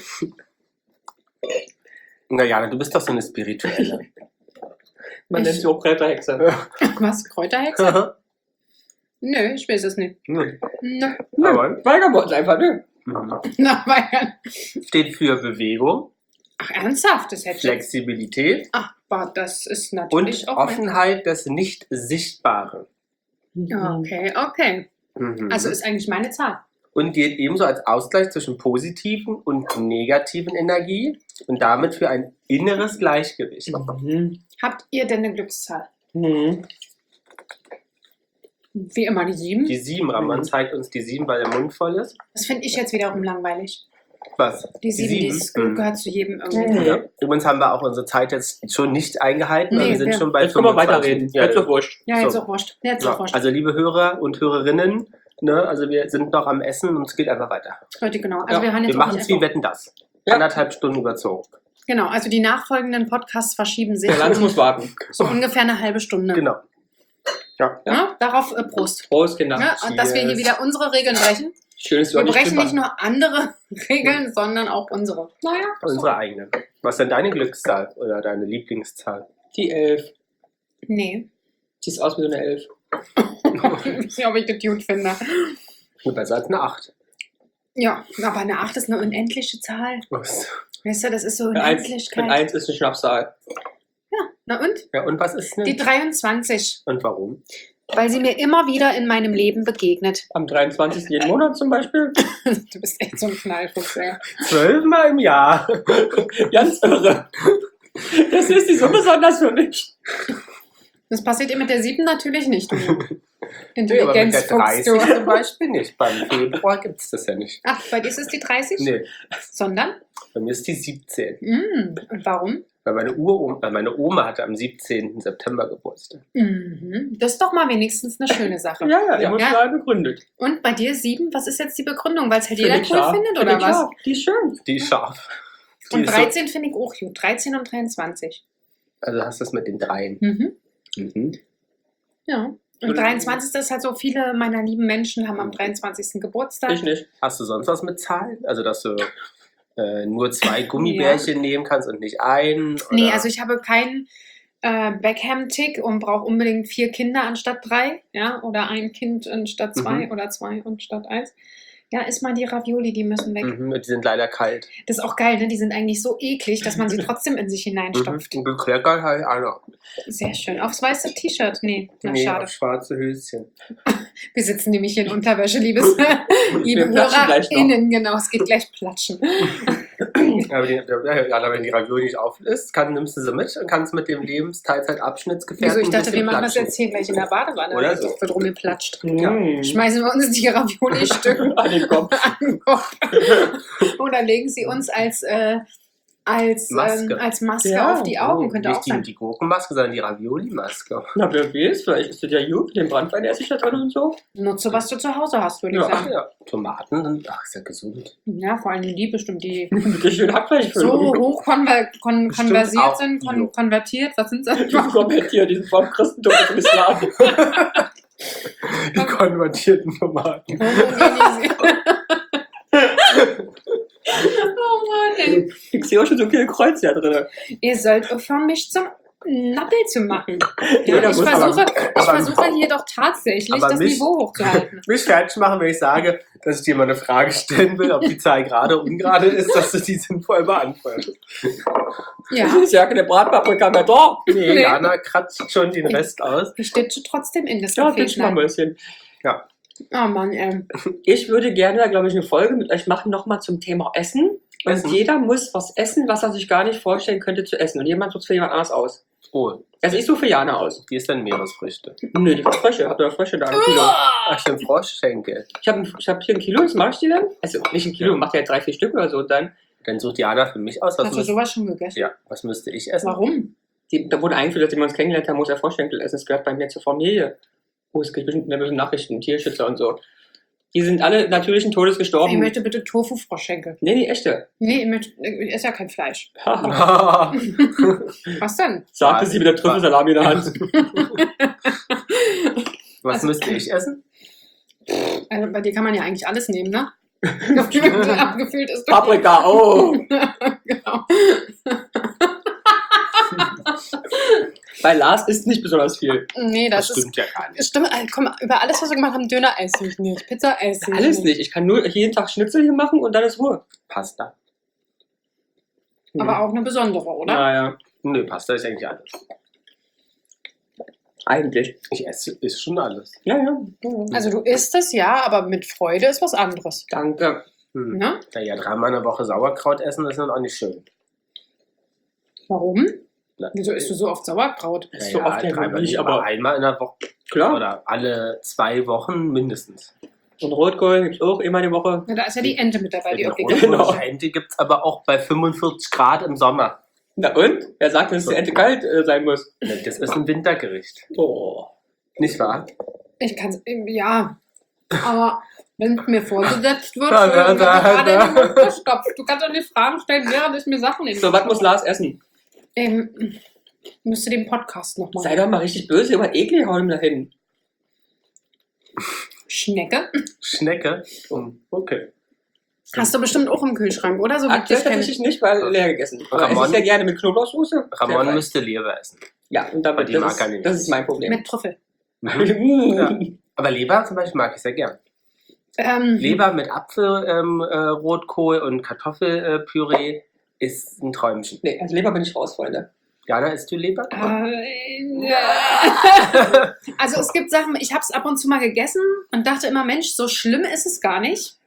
Na Jana, du bist doch so eine spirituelle. Man Ich- nennt sie auch Kräuterhexe. Was? Kräuterhexe? Nö, ich weiß es nicht. Hm. Nö. Aber, Vagabond einfach, ne? mhm. Na, weil, Steht für Bewegung, ach, ernsthaft? Das hätte ich. Flexibilität Ach, aber das ist und natürlich auch. mein- Offenheit des Nicht-Sichtbaren. Ja, okay, okay. Mhm. Also ist eigentlich meine Zahl. Und gilt ebenso als Ausgleich zwischen positiven und negativen Energie und damit für ein inneres Gleichgewicht. Mhm. Habt ihr denn eine Glückszahl? Mhm. Wie immer die sieben. Die sieben, Ramon zeigt uns die sieben, weil der Mund voll ist. Das finde ich jetzt wiederum langweilig. Was? Die sieben, dieses Mhm. gehört zu jedem irgendwie. Mhm. Ja. Übrigens haben wir auch unsere Zeit jetzt schon nicht eingehalten, weil Nee, wir sind ja. schon bei Jetzt können wir fünfundzwanzig. weiterreden. Ja, Jetzt doch wurscht. Ja, jetzt So. auch wurscht. Jetzt ja. auch wurscht. Also liebe Hörer und Hörerinnen, ne, also wir sind noch am Essen und es geht einfach weiter. Leute, genau. Also Ja, wir hören jetzt Wir auch machen nicht es wie einfach- Wetten, das. Ja. Anderthalb Stunden überzogen. Genau, also die nachfolgenden Podcasts verschieben sich Der Lanz um muss warten. so ungefähr eine halbe Stunde. Genau. Ja. Ja, darauf äh, Prost. Prost, Kinder. Ja, und dass wir hier Cheers. wieder unsere Regeln brechen. Schön, dass du Wir auch nicht brechen nicht drüber- nur andere Regeln, sondern auch unsere. Naja, Unsere eigene. Was ist denn deine Glückszahl oder deine Lieblingszahl? Die Elf. nee. Sieht aus wie so eine Elf. Ich weiß nicht, ob ich das gut finde. Besser als eine acht. Ja, aber eine acht ist eine unendliche Zahl. Was? Weißt du, das ist so Und eins, Unendlichkeit. und eins ist eine Schnapszahl. Ja, na und? Ja, und was ist Die eine? dreiundzwanzig, Und warum? weil sie mir immer wieder in meinem Leben begegnet. Am dreiundzwanzigsten jeden Monat zum Beispiel. Du bist echt so ein Knallfuchs, ey. Zwölfmal im Jahr. Ganz irre. Das ist die so besonders für mich. Das passiert ihr mit der sieben natürlich nicht, du Nee, aber mit der Intelligenzfuchs, dreißig du. zum Beispiel nicht. Beim Februar gibt es das ja nicht. Ach, bei dir ist es die dreißig? Nee, Sondern? bei mir ist die siebzehn. Mm, und warum? Weil meine, Uroma, weil meine Oma hatte am siebzehnten September Geburtstag. Mhm. Das ist doch mal wenigstens eine schöne Sache. Ja, ja, emotional begründet. Und bei dir sieben, was ist jetzt die Begründung? Weil es halt jeder Finde ich cool scharf. findet, Finde oder ich was? scharf. Die ist schön. Die ist scharf. Die Und ist so- dreizehn finde ich auch gut. dreizehn und dreiundzwanzig. Also hast du das mit den dreien. Mhm. Mhm. Ja. Und Und- dreiundzwanzig ist halt so, viele meiner lieben Menschen haben am dreiundzwanzigsten Geburtstag. Ich nicht. Hast du sonst was mit Zahlen? Also, dass du äh, nur zwei Gummibärchen nehmen kannst und nicht einen? Oder? Nee, also ich habe keinen äh, Beckham-Tick und brauche unbedingt vier Kinder anstatt drei, ja, oder ein Kind anstatt zwei Mhm. oder zwei anstatt eins. Ja, isst mal die Ravioli, die müssen weg. Mhm, die sind leider kalt. Das ist auch geil, ne? Die sind eigentlich so eklig, dass man sie trotzdem in sich hineinstopft. Mhm. Gekleckert halt einer. Sehr schön. Aufs weiße T-Shirt? Nee, na Nee, schade. auf schwarze Höschen. Wir sitzen nämlich hier in Unterwäsche, liebes, liebe Wir platschen gleich noch. HörerInnen. Genau, es geht gleich platschen. Aber die, ja, wenn die Ravioli nicht auf ist, kann, nimmst du sie mit und kannst mit dem Lebensteilzeit-Abschnittsgefährten Wieso? Ich dachte, ein wir bisschen machen das platschen. jetzt hier gleich in der Badewanne. Oder Das so. wird rumgeplatscht. Mm. Schmeißen wir uns die Ravioli-Stücke An den Kopf. an den Kopf. Oder legen sie uns als, äh, als, Maske. Ähm, als Maske Ja, auf die Augen. Oh, Könnte nicht auch sein. die, die Gurkenmaske, sondern die Ravioli-Maske. Na, wer weiß, vielleicht ist das ja gut. Den Brandwein esse ich da drin und so. Nutze, was du zu Hause hast, würde Ja. ich Ach sagen. ja, Tomaten sind, ach, ist ja gesund. Ja, vor allem die bestimmt, die Mit der schönen Hackfleisch so hoch konver kon Bestimmt konversiert auch sind, Bio. kon konvertiert. Was sind sie? Ich kommentiere diesen vom Christentum zum Islam. konvertierten Tomaten. Oh Mann, ey. Ich sehe auch schon so viele Kreuze da drin. Ihr sollt aufhören, mich zum Nappel zu machen. Ja, Ja, da ich muss versuche, aber- ich aber- versuche hier doch tatsächlich aber das mich- Niveau hochzuhalten. Mich fertig machen, wenn ich sage, dass ich dir mal eine Frage stellen will, ob die Zahl gerade oder ungerade ist, dass du die sinnvoll beantwortest. Ja, Ich sage, der Bratpaprika mehr da. Nee, Nee. Jana kratzt schon den Rest aus. ich stütze trotzdem in das Ja, Café das machen wir schneiden. ein bisschen. Oh Mann, ähm. Ich würde gerne, glaube ich, eine Folge mit euch machen, nochmal zum Thema Essen. Und Essen? jeder muss was essen, was er sich gar nicht vorstellen könnte zu essen. Und jemand sucht für jemand anders aus. Oh, Also ich suche für Jana aus. die ist dann Meeresfrüchte. Nö, die Frösche. Habt ihr Frösche da? Ein Kilo. Ach, stimmt, Froschschenkel. Ich habe ich hab hier ein Kilo, was mache ich die dann? Also nicht ein Kilo, macht ja drei, vier Stück oder so. Und dann, Dann sucht Jana für mich aus, was, Hast du müsste, sowas schon gegessen? ja, was müsste ich essen? Warum? die, da wurde eingeführt, dass wir uns kennengelernt haben, muss er Froschschenkel essen. Das gehört bei mir zur Familie. Oh, es gibt bestimmt, wir müssen Nachrichten, Tierschützer und so. Die sind alle natürlichen Todes Ich gestorben. möchte bitte Tofu-Froschschenkel. Nee, nee, echte. Nee, ich möchte, ich esse ja kein Fleisch. Haha. Was denn? Sagte sie mit der Trüffelsalami in der Hand. Was Also- müsste ich essen? Also bei dir kann man ja eigentlich alles nehmen, ne? Gefühlt, abgefühlt ist doch. Paprika, oh! Genau. Bei Lars ist nicht besonders viel. Nee, das, Das stimmt ja gar nicht. ist. Stimmt, äh, komm, über alles, was wir gemacht haben, Döner esse ich nicht, Pizza esse ich Alles nicht. Ich kann nur jeden Tag Schnitzel hier machen und dann ist Ruhe. Pasta? Aber auch eine besondere, oder? Naja, Nö, Pasta ist eigentlich alles. eigentlich. Ich esse ist schon alles. Ja, ja. ja. Also du isst es ja, aber mit Freude ist was anderes. Danke. Hm. Ne? Naja, dreimal in der Woche Sauerkraut essen ist dann auch nicht schön. Warum? Na, Wieso isst du so oft Sauerkraut? Ist so naja, oft ja dreimal nicht, nicht, aber- aber einmal in der Woche Klar. oder alle zwei Wochen mindestens. Und Rotkohl gibt es auch immer die Woche. Ja, da ist ja die Ente mit dabei, die Eine obligatorische. Genau. rote Ente gibt es aber auch bei fünfundvierzig Grad im Sommer. Na und? Wer sagt, dass die Ente kalt äh, sein muss? Ne, Das ist ein Wintergericht. Oh. Nicht wahr? Ich kann es, ja. Aber wenn es mir vorgesetzt wird, Da, äh, da, wird da, gerade in da. den Mund gestopft. Du kannst doch nicht Fragen stellen, während ich mir Sachen in So, was muss Lars essen? Ähm, müsste den Podcast nochmal. Sei doch mal richtig böse, immer eklig, hau ihm da hin. Schnecke? Schnecke? Hm, Okay. Hast du bestimmt auch im Kühlschrank, oder? So wie ich Aktuell dich kenne. tatsächlich nicht, weil leer gegessen. Aber esse Ramon- ich sehr gerne mit Knoblauchsoße. Ramon Sehr müsste Leber essen. fein. Ja, und Aber damit, die das, mag ist, er nicht. das ist mein Problem. Mit Trüffel. Ja. Aber Leber zum Beispiel mag ich sehr gern. Ähm, Leber mit Apfel, ähm, äh, Rotkohl und Kartoffelpüree ist ein Träumchen. Nee, also Leber bin ich raus, Freunde. Jana, isst du Leber? Äh, ja. Also es gibt Sachen, ich habe es ab und zu mal gegessen und dachte immer, Mensch, so schlimm ist es gar nicht.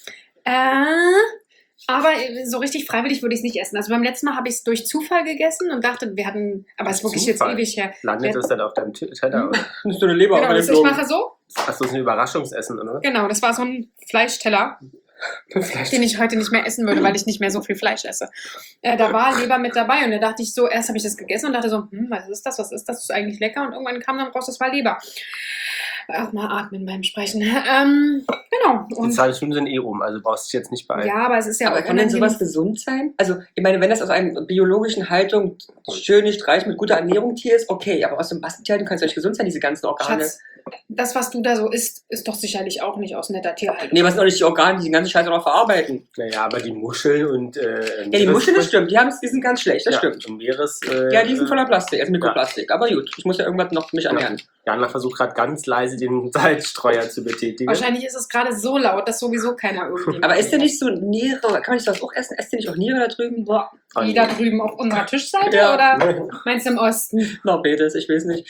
Äh, aber so richtig freiwillig würde ich es nicht essen. Also beim letzten Mal habe ich es durch Zufall gegessen und dachte, wir hatten, aber es ist wirklich Zufall? jetzt ewig her. Landet Ja. es dann auf deinem T- Teller? Hm. oder? Nimmst du eine Leber Genau, auf das, den ich Blumen? mache so. Ach, das ist ein Überraschungsessen, oder? Genau, das war so ein Fleischteller, den ich heute nicht mehr essen würde, weil ich nicht mehr so viel Fleisch esse. Äh, da war Leber mit dabei und da dachte ich so, erst habe ich das gegessen und dachte so, hm, was ist das, was ist das, das ist eigentlich lecker und irgendwann kam dann raus, das war Leber. Auch mal atmen beim Sprechen. Ähm, genau. Die Und, zwei Stunden sind eh rum, also brauchst du dich jetzt nicht beeilen. ja, aber es ist ja Aber auch kann denn unangenehm. sowas gesund sein? Also, ich meine, wenn das aus einer biologischen Haltung schön nicht reich mit guter Ernährung Tier ist, okay, aber aus dem Massentierhaltung kann es nicht gesund sein, diese ganzen Organe. Schatz, das, was du da so isst, ist doch sicherlich auch nicht aus netter Tierhaltung. Nee, was sind auch nicht die Organe, die den ganzen Scheiß auch noch verarbeiten? Naja, aber die Muscheln und äh, Ja, die Muscheln, das stimmt, die, haben's, die sind ganz schlecht, das ja, stimmt. und Meeres, äh, Ja, die sind voller Plastik, also Mikroplastik. Aber gut, ich muss ja irgendwas noch mich ernähren. Jana versucht gerade ganz leise den Salzstreuer zu betätigen. Wahrscheinlich ist es gerade so laut, dass sowieso keiner irgendwie. Aber ist der nicht so Niere? Kann man nicht sowas auch essen? Esst der nicht auch Niere da drüben? Boah, die da drüben auf unserer Tischseite Ja. oder meinst du im Osten? Noch Betes, ich weiß nicht.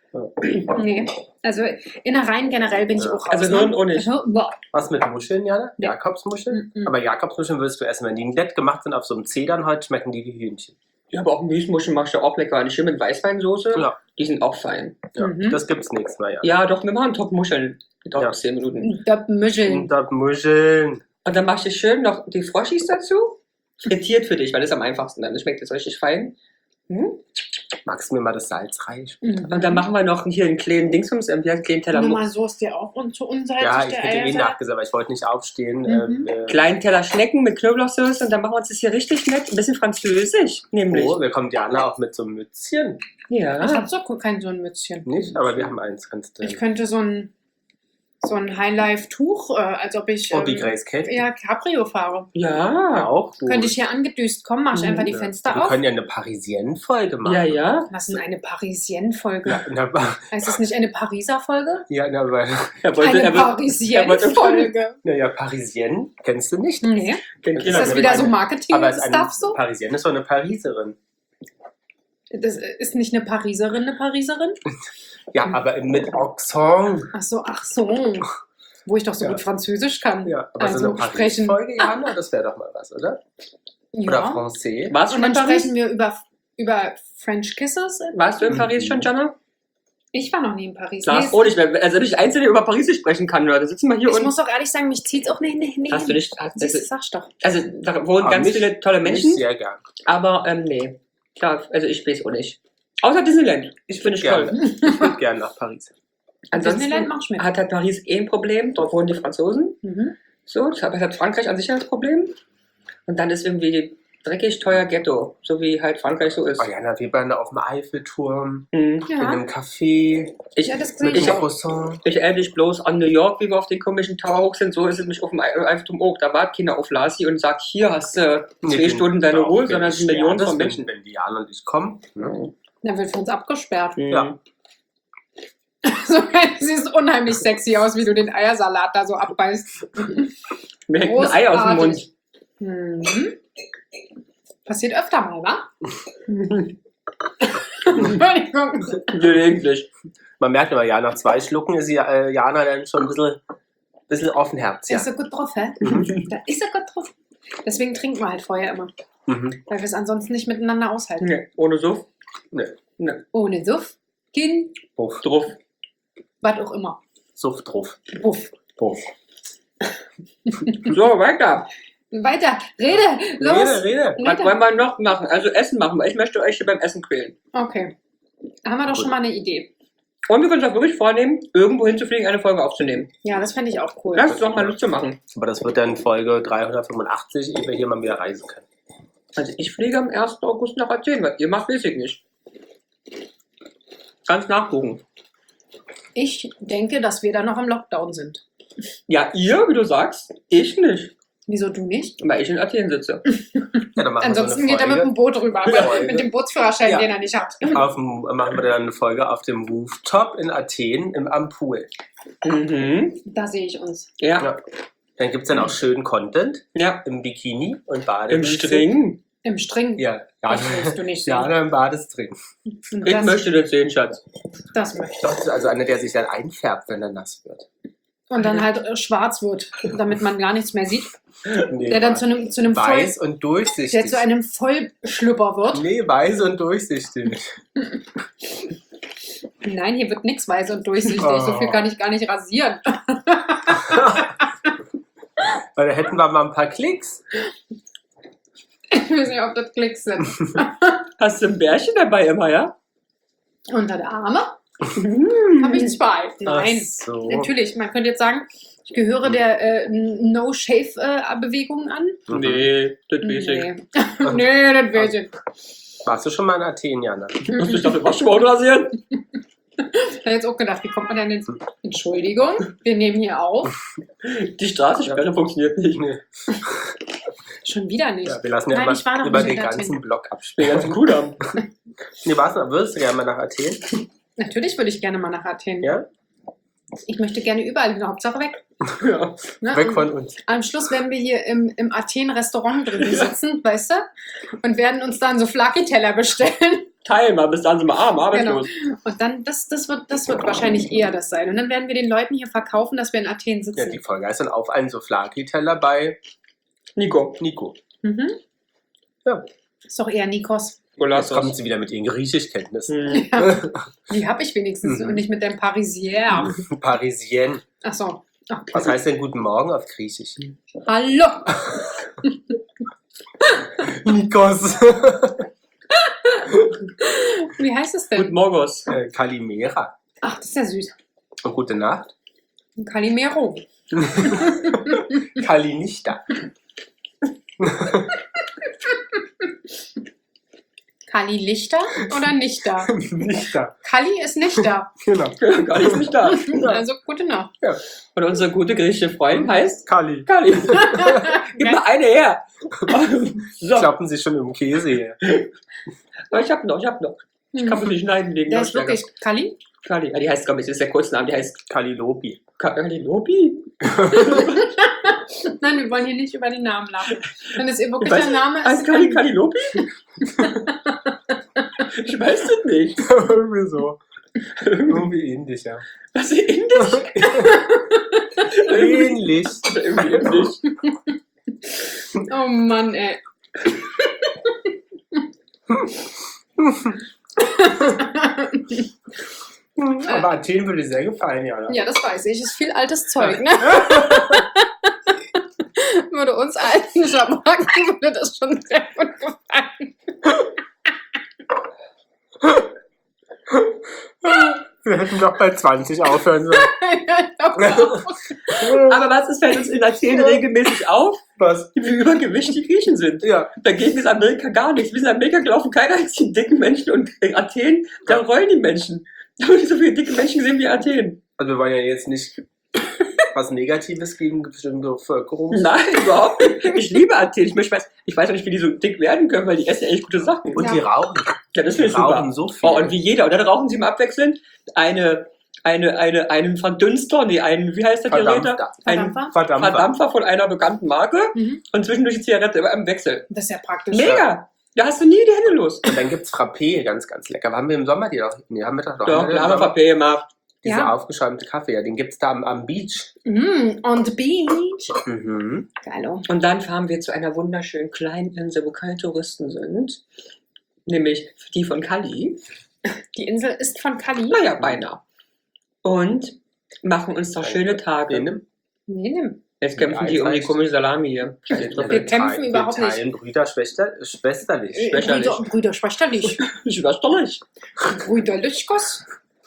Nee. Also Innereien generell bin ich auch raus. Also ne? Hirn auch nicht. Also, boah. Was mit Muscheln, Jana? Ja. Jakobsmuscheln? Mhm. Aber Jakobsmuscheln würdest du essen. Wenn die nett gemacht sind auf so einem Zedernholz, schmecken die wie Hühnchen. Ja, aber auch Milchmuscheln machst du auch lecker. Nicht schön mit Weißweinsoße. Ja. Die sind auch fein. Ja, Mhm. das gibt's nächstes Mal, ja. Ja, doch, wir machen Top-Muscheln. Dauert Ja. zehn Minuten. Da Mischeln. Und das Muscheln. Und dann machst du schön noch die Froschis dazu. Frittiert für dich, weil das ist am einfachsten dann. Das schmeckt jetzt richtig fein. Hm? Magst du mir mal das Salz reich? Mhm. Und dann machen wir noch hier einen kleinen Dingsums, ähm, wie heißt kleinen Teller, Nummer so ist dir auch und zu unsalzig Ja, ich der hätte eh Eiersalat. nachgesagt, aber ich wollte nicht aufstehen. Mhm. Äh, äh, kleinen Teller Schnecken mit Knoblauchsoße und dann machen wir uns das hier richtig nett, ein bisschen französisch, nämlich. oh, da kommt Jana auch mit so einem Mützchen. Ich Ja. hab so kein so ein Mützchen. Nicht? Aber wir haben eins. Kannst du. Ich könnte so ein so ein Highlife-Tuch, äh, als ob ich Und die ähm, Grace Kelly. ja, Cabrio fahre. Ja. Auch gut. Könnte ich hier angedüst kommen, mache ich einfach die Ja. Fenster Wir auf. können ja eine Parisienne-Folge machen. Ja, ja. Was ist denn eine Parisienne-Folge? Ja, na, Heißt das nicht eine Pariser-Folge? ja, na, aber, Er wollte, Eine er wollte, Parisienne-Folge. na ja, Parisienne kennst du nicht. Nee. den Ist Kinder- das wieder so Aber es ist Marketing-Stuff eine so? Parisienne ist doch eine Pariserin. Das ist nicht eine Pariserin eine Pariserin? Ja, aber mit Accent. Ach so, ach so. Wo ich doch so Ja. gut Französisch kann. Ja, aber Also so eine sprechen. Paris-Folge, Johanna, das wäre doch mal was, oder? Oder Ja. Francais. Warst du Und schon in dann Paris? sprechen wir über, über French Kisses. Warst du in Paris Mhm. schon, Jana? Ich war noch nie in Paris. Lars Nee, froh nicht mehr. Also, ich Einzige, der über Paris nicht sprechen kann, Leute. Sitzen wir hier ich und. muss doch ehrlich sagen, mich zieht es auch nicht. Nee, nee. Hast du nicht. Hast, Siehst du, also, sag's doch. also, da wohnen Aber ganz mich- viele tolle Mich Menschen, sehr gern. aber ähm, nee. Klar, also ich weiß auch nicht. Außer Disneyland. Ich finde ich Gerne. toll. Ich würde gerne nach Paris. Disneyland Ansonsten mach ich mit. hat halt Paris eh ein Problem. Dort wohnen die Franzosen. Mhm. So, das hat hat Frankreich an sich das Problem. Und dann ist irgendwie dreckig teuer Ghetto. So wie halt Frankreich so ist. Oh ja, na, wir waren da auf dem Eiffelturm, Mhm. in Ja. einem Café, Ich, Ja, das mit sehe einem ich auch. Croissant. ich erinnere dich bloß an New York, wie wir auf den komischen Tower hoch sind. So ist es nicht auf dem Ei- Eiffelturm auch. Da wartet keiner auf Lasi und sagt, hier hast du zwei Nee, Stunden deine ja, Ruhe, okay, sondern es sind Millionen das, von wenn- Menschen. Wenn Diana und ich kommen. Ne? Dann wird für uns abgesperrt. Mhm. Ja. So, siehst unheimlich sexy aus, wie du den Eiersalat da so abbeißt. Mir hängt ein Ei aus dem Mund. Großartig. Mhm. Passiert öfter mal, wa? Entschuldigung. Gelegentlich. Man merkt immer, ja, nach zwei Schlucken ist die, äh, Jana dann schon ein bisschen, bisschen offenherzig. Ist er gut drauf, hä? Da ist er gut drauf. Deswegen trinken wir halt vorher immer. Mhm. Weil wir es ansonsten nicht miteinander aushalten. Nee, ohne Suff. Nee. Nee. Ohne Suff, Kind, Puff, Drauf. was auch immer. Suff drauf. Buff. Puff. So, weiter. Weiter, rede, los. Rede, rede. Was Rede. wollen wir noch machen? Also Essen machen. Ich möchte euch hier beim Essen quälen. Okay. Haben wir doch schon mal eine Idee. Und wir können uns auch wirklich vornehmen, irgendwo hinzufliegen, eine Folge aufzunehmen. Ja, das fände ich auch cool. Lass uns doch mal Lust zu machen. Aber das wird dann Folge dreihundertfünfundachtzig, ehe wir hier mal wieder reisen können. Also ich fliege am ersten August nach Athen. Was ihr macht, weiß ich nicht. Ganz nachgucken. Ich denke, dass wir da noch im Lockdown sind. Ja, ihr, wie du sagst, ich nicht. Wieso du nicht? Weil ich in Athen sitze. Ja, dann machen Ansonsten wir geht so er eine mit dem Folge. Boot rüber. Ja. Mit dem Bootsführerschein, Ja. den er nicht hat. Auf dem, machen wir dann eine Folge auf dem Rooftop in Athen im am Pool. Mhm. Da sehe ich uns. Ja. Ja. Dann gibt es dann auch schönen Content Ja. im Bikini und Im Badehose. String. Im String. Ja, ja. Das willst du nicht sehen. Ja, dann Badestring. Und Ich das, möchte das sehen, Schatz. das möchte ich. Also einer, der sich dann einfärbt, wenn er nass wird. Und dann halt äh, schwarz wird, damit man gar nichts mehr sieht. Nee, Der dann zu einem, zu einem Voll, weiß und durchsichtig. der zu einem Vollschlüpper wird. Nee, weiß und durchsichtig. Nein, hier wird nichts weiß und durchsichtig. Oh. So viel kann ich gar nicht rasieren. Weil da hätten wir mal ein paar Klicks. Ich weiß nicht, ob das Klicks sind. Hast du ein Bärchen dabei immer, ja? Unter der Arme Mhm. habe ich zwei. Nein. Ach so. Natürlich, man könnte jetzt sagen, ich gehöre der äh, No-Shave-Bewegung an. Mhm. Nee, das weiß ich. Nee. Nee, das weiß ich. Warst du schon mal in Athen, Jana? Ich dachte, was schon mal rasieren? Ich habe jetzt auch gedacht, wie kommt man denn jetzt? Entschuldigung, wir nehmen hier auf. Die Straßensperre funktioniert nicht. Nee. Schon wieder nicht. Ja, wir lassen ja Nein, ich war immer noch über nicht den in Athen. ganzen Block Den abspielen. ganzen Kudamm. Nee, warst du, würdest du gerne mal nach Athen? Natürlich würde ich gerne mal nach Athen. Ja? Ich möchte gerne überall hin, Hauptsache weg. Ja. Ne? Weg von uns. Am Schluss werden wir hier im, im Athen-Restaurant drin sitzen, weißt du? Und werden uns dann so Flaki-Teller bestellen. Teil mal, bis dann sind wir arm, Genau. arbeitslos. Und dann, das, das, wird, das wird wahrscheinlich eher das sein. Und dann werden wir den Leuten hier verkaufen, dass wir in Athen Ja, sitzen. die Folge heißt dann auf einen Souflaki-Teller bei Nico. Nico. Mhm. Ja. Ist doch eher Nikos. Jetzt kommt Golatos. sie wieder mit ihren Griechischkenntnissen. Hm. Ja, die habe ich wenigstens Mhm. und nicht mit dem Parisier. Parisienne. Achso. Okay. Was heißt denn guten Morgen auf Griechisch? Hallo! Nikos. Wie heißt es Gut denn? Morgos. Äh, Kalimera. Ach, das ist ja süß. Und gute Nacht. Calimero. Kalinichta. Kali Lichter oder nicht da? Nicht da. Kali ist nicht da. Genau. Gar nicht nicht da. Also gute Nacht. Und unsere gute griechische Freundin heißt Kali. Kali. Gib mal eine her. So, Klappen Sie schon im Käse hier. ich hab noch, ich hab noch. Ich kann mich schneiden wegen Der ist Lautstärke. wirklich Kali? Kali. Ja, die heißt, glaube ich, das ist der Kurzname, die heißt Kali Lopi. Kali Lopi. Nein, wir wollen hier nicht über die Namen lachen. Wenn es ihr Ich wirklicher weiß, Name heißt ist. Kali Kali Lopi? Ich weiß das nicht. Irgendwie so. Irgendwie ähnlich, ja. Was ist indisch? Ähnlich. Irgendwie indisch. Oh Mann, ey. Aber Athen würde dir sehr gefallen, ja. Ja, das weiß ich. Ist viel altes Zeug, ne? Würde uns alten Schabracken würde das schon sehr gut gefallen. Wir hätten doch bei zwanzig aufhören sollen. Aber was ist, fällt uns in Athen regelmäßig auf? Was? Wie übergewichtig die Griechen sind. Ja. Dagegen ist Amerika gar nichts. Wir sind in Amerika gelaufen, keine einzigen dicken Menschen. Und in Athen, da rollen die Menschen. Da haben wir nicht so viele dicke Menschen gesehen wie Athen. Also wir wollen ja jetzt nicht was Negatives gegen bestimmte Bevölkerung. Nein, überhaupt nicht. Ich liebe Athen. Ich, möchte, ich weiß auch nicht, wie die so dick werden können, weil die essen ja echt gute Sachen. Und Ja. die rauchen. Ja, das Die finde ich super. rauchen so viel. Oh, und wie jeder. Und dann rauchen sie mal abwechselnd eine, eine, eine, einen Verdünster, nee, einen, wie heißt der Geräter? Verdampfter. Ein Verdampfer? Verdammt. Verdampfer von einer bekannten Marke Mhm. und zwischendurch die Zigarette immer im Wechsel. Das ist ja praktisch. Mega! Da hast du nie die Hände los. Und dann gibt's Frappé, ganz, ganz lecker. Haben wir im Sommer die doch? Nee, haben wir doch noch. Doch, Haben wir wir im haben Sommer Papier gemacht. Diese Ja. aufgeschäumte Kaffee, ja, den gibt's da am, am Beach. Mm, on the beach. Mhm. Geilo. Und dann fahren wir zu einer wunderschönen kleinen Insel, wo keine Touristen sind. Nämlich die von Kali. Die Insel ist von Kali. Naja, beinahe. Und machen uns doch schöne Tage. In Nee, nimm. Jetzt kämpfen die um die komische Salami hier. Wir kämpfen überhaupt nicht. nicht. Brüder, Schwester, schwesterlich. Äh, Schwächerlich. Brüder, Brüder, schwesterlich. Ich weiß doch nicht. Brüderlichkos.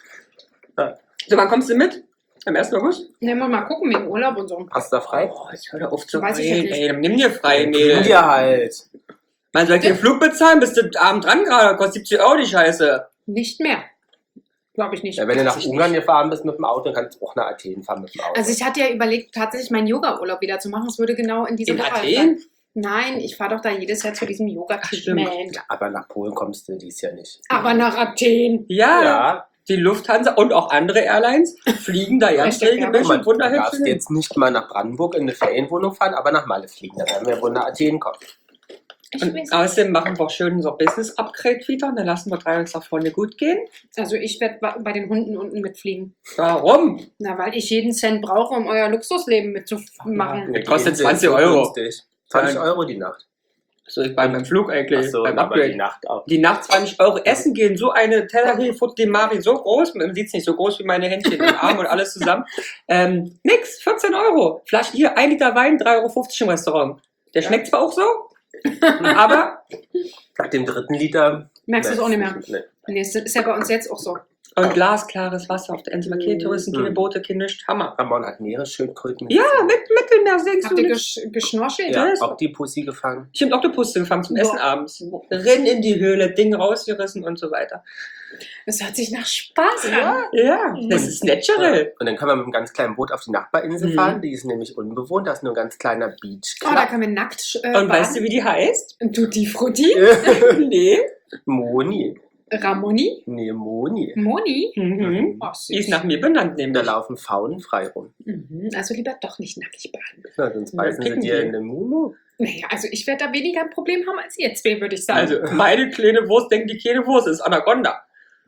So, wann kommst du mit? Am ersten August? Nehmen wir mal gucken wegen Urlaub und so. Hast du da frei? Oh, jetzt hör doch auf zu Weiß ich reden. jetzt nicht. Ey, dann nimm dir frei, Nimm Mädel. dir halt. Man soll dir den Flug bezahlen, bist du abend dran gerade, kostet siebzig Euro die Scheiße. Nicht mehr. Glaube ich nicht. Ja, wenn du nach Weiß ich Ungarn gefahren bist mit dem Auto, dann kannst du auch nach Athen fahren mit dem Auto. Also ich hatte ja überlegt, tatsächlich meinen Yoga-Urlaub wieder zu machen. Es würde genau in diese In Woche Athen? fallen. Nein, ich fahre doch da jedes Jahr zu diesem Yoga-Treatment. ja, aber nach Polen kommst du dies Jahr nicht. Aber nach Athen. Ja, Ja, die Lufthansa und auch andere Airlines fliegen da ganz Richtig, ja. guck mal, regelmäßig du wunderhübsch darfst hin. jetzt nicht mal nach Brandenburg in eine Ferienwohnung fahren, aber nach Malle fliegen. Da werden wir wohl nach Athen kommen. Ich Und weiß. außerdem machen wir auch schön unser Business-Upgrade wieder und dann lassen wir drei uns nach vorne gut gehen. Also ich werde bei den Hunden unten mitfliegen. Warum? Na, weil ich jeden Cent brauche, um euer Luxusleben mitzumachen. Ja, kostet Die Insel zwanzig ist so Euro. günstig. zwanzig Euro die Nacht. So ist beim, beim Flug eigentlich, Achso, beim aber Upgrade. die Nacht auch. Die Nacht zwanzig Euro essen gehen, so eine Tellerie Foot de Mari, so groß, man sieht es nicht so groß wie meine Händchen im Arm und alles zusammen. Ähm, nix, vierzehn Euro. Flasche hier, ein Liter Wein, drei Euro fünfzig im Restaurant. Der Ja. schmeckt zwar auch so, aber, Nach dem dritten Liter. Merkst du es auch nicht mehr? Nee. Nee, es ist ja bei uns jetzt auch so. und glasklares Wasser auf der Insel, keine Touristen, keine Mhm. Boote, kein nichts, Hammer. Ramon hat Meeresschildkröten. Ja, mit Mittelmeer denkst Habt du ihr nicht. gesch geschnorchelt? Ja, ist- auch die Pussy gefangen. Stimmt, Oktopusse gefangen zum Boah. Essen abends. Rennen in die Höhle, Ding rausgerissen und so weiter. Das hört sich nach Spaß an. Ja, das Mhm. ist natural. Und dann kann man mit einem ganz kleinen Boot auf die Nachbarinsel Mhm. fahren. Die ist nämlich unbewohnt. Da ist nur ein ganz kleiner Beach. Oh, da können wir nackt äh, Und weißt du, wie die heißt? Tutti Frutti? Nee. Moni. Ramoni? Nee, Moni. Moni? Mhm. Oh, süß. Die ist nach mir benannt, Da nämlich. laufen Faunen frei rum. Mhm, also lieber doch nicht nackig baden. Ja, sonst Ja, beißen sie picken dir die. in den Mumu. Naja, also ich werde da weniger ein Problem haben als ihr zwei, würde ich sagen. Also, meine kleine Wurst denkt, die kleine Wurst ist Anaconda.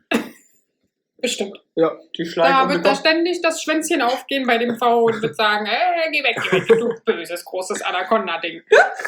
Bestimmt. Ja. Die schleichen Da um wird den da Kopf. ständig das Schwänzchen aufgehen bei dem V und wird sagen, äh, geh weg, geh weg, du böses, großes Anaconda-Ding.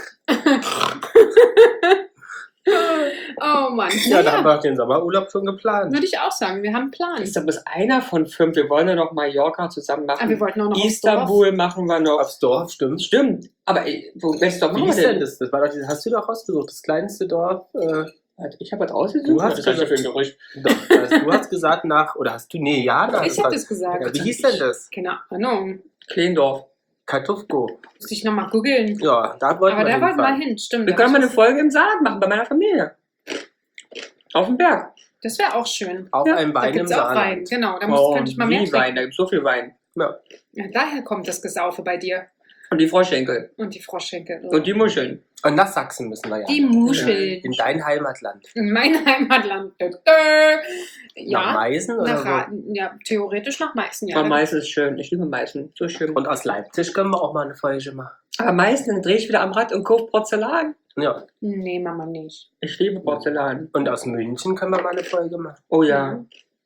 Oh Mann. Ja, da haben Ja, wir auch den Sommerurlaub schon geplant. würde ich auch sagen, wir haben einen Plan. Ist doch bloß einer von fünf. Wir wollen ja noch Mallorca zusammen Aber wir machen. wollten auch noch aufs Dorf. Istanbul machen wir noch. Aufs Dorf, stimmt. Stimmt. Aber ey, wo welches Dorf Wie machen wir hieß denn denn? das? Das war doch dieses, hast du doch rausgesucht, das kleinste Dorf. Äh, Warte, Ich habe was ausgesucht. Du hast das ist ja gesagt- für ein Gerücht. doch, also du hast gesagt nach, oder hast du, nee, Jana. Ich habe das gesagt. Ja, wie hieß denn das? Keine Ahnung. Kleendorf. Kartufko. Muss ich nochmal googeln. Ja, da wollten Aber wir da wollten wir hinfahren. hin, stimmt. Wir da können mal hab eine ich Folge im Saarland machen, bei meiner Familie. Auf dem Berg. Das wäre auch schön. Auf Ja, einem Da Wein im gibt es auch Wein. Saarland. Genau, da muss, Oh, könnte ich mal mehr wie Wein, trinken. da gibt es so viel Wein. Ja. Ja, daher kommt das Gesaufe bei dir. Und die Froschschenkel. Und die Froschschenkel. Und die Muscheln. Und nach Sachsen müssen wir ja. Die Muscheln. In dein Heimatland. In mein Heimatland. Dö, dö. Nach Ja, Meißen oder nach so? Ra- ja, theoretisch nach Meißen. Ja. Aber Meißen ist schön. Ich liebe Meißen. So schön. Und aus Leipzig können wir auch mal eine Folge machen. Aber Meißen, dann drehe ich wieder am Rad und kaufe Porzellan. Ja. Nee, Mama nicht. Ich liebe Porzellan. Und aus München können wir mal eine Folge machen. Oh ja.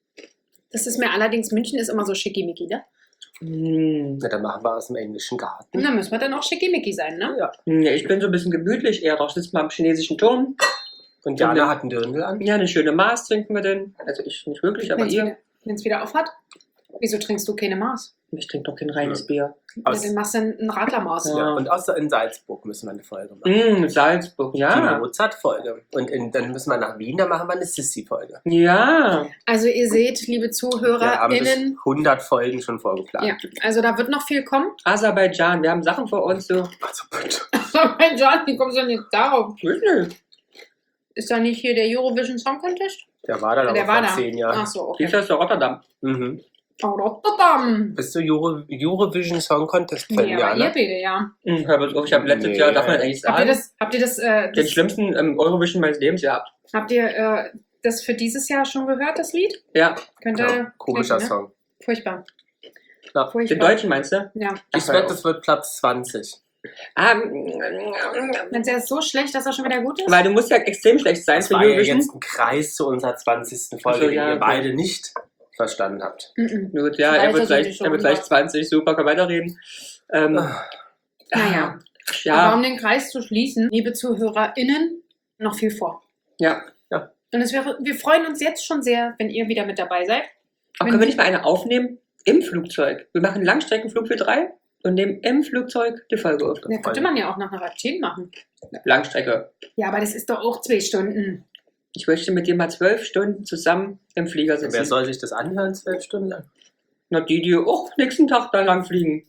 Das ist mir allerdings, München ist immer so schickimicki, ne? Hm. Na, dann machen wir aus dem englischen Garten. Und dann müssen wir dann auch schickimicki sein, ne? Ja. Ja, ich bin so ein bisschen gemütlich eher. Doch sitzt mal am chinesischen Turm. Und Jana hat einen Dirndl an. Ja, eine schöne Maß trinken wir denn. Also ich nicht wirklich, aber Wenn es ihr. wieder, wenn's wieder auf hat. Wieso trinkst du keine Maß? Ich trinke doch kein reines Bier. Ja, Aus, dann machst du ein Radlermaß. Ja. ja. Und aus in Salzburg müssen wir eine Folge machen. Mm, Salzburg, Die ja. Mozart-Folge. Und in, dann müssen wir nach Wien, da machen wir eine Sissi-Folge. Ja. Also ihr seht, liebe Wir haben bis ZuhörerInnen, hundert Folgen schon vorgeplant. ja, also da wird noch viel kommen. Aserbaidschan, wir haben Sachen vor uns. So. Also bitte. Mein John, wie kommst du denn jetzt darauf? Weiß nicht. Ist da nicht hier der Eurovision Song Contest? Der war da Der aber war vor da. zehn Jahren. Ach so, Hier okay. ist das Rotterdam. Mhm. Oh, Rotterdam. Bist du Euro, Eurovision Song Contest Fan, Nee, aber ihr Jana? beide, ja. Hm, hör bloß auf, ich habe letztes Nee. Jahr, darf man eigentlich Habt ihr sagen, das, habt ihr das, äh, den das schlimmsten ähm, Eurovision meines Lebens gehabt. habt ihr äh, das für dieses Jahr schon gehört, das Lied? Ja, Könnte Ja, komischer klicken, ne? Song. Furchtbar. Ja. den Furchtbar. deutschen meinst du? Ja. Ich Ach, wette, das wird Platz zwanzig. Ähm, Wenn der ist so schlecht, dass er schon wieder gut ist? weil du musst ja extrem schlecht sein Das für war ja Eurovision. jetzt ein Kreis zu unserer zwanzigsten Folge, Ach so, den ja, ihr okay. beide nicht verstanden habt. Mhm. Gut, ja, Das er Alter wird, sind die gleich, schon er wird gleich über. zwanzig, super, kann weiterreden. Ähm, Ah. Naja. Aber ja, um den Kreis zu schließen, liebe ZuhörerInnen, noch viel vor. ja. Und es wäre, wir freuen uns jetzt schon sehr, wenn ihr wieder mit dabei seid. Aber können wir nicht mal eine aufnehmen im Flugzeug? Wir machen einen Langstreckenflug für drei und nehmen im Flugzeug die Folge auf. Ja, könnte man ja auch noch nach Athen machen. Langstrecke. Ja, aber das ist doch auch zwei Stunden. Ich möchte mit dir mal zwölf Stunden zusammen im Flieger sitzen. Wer soll sich das anhören, zwölf Stunden lang? Na, die, die auch nächsten Tag da lang fliegen.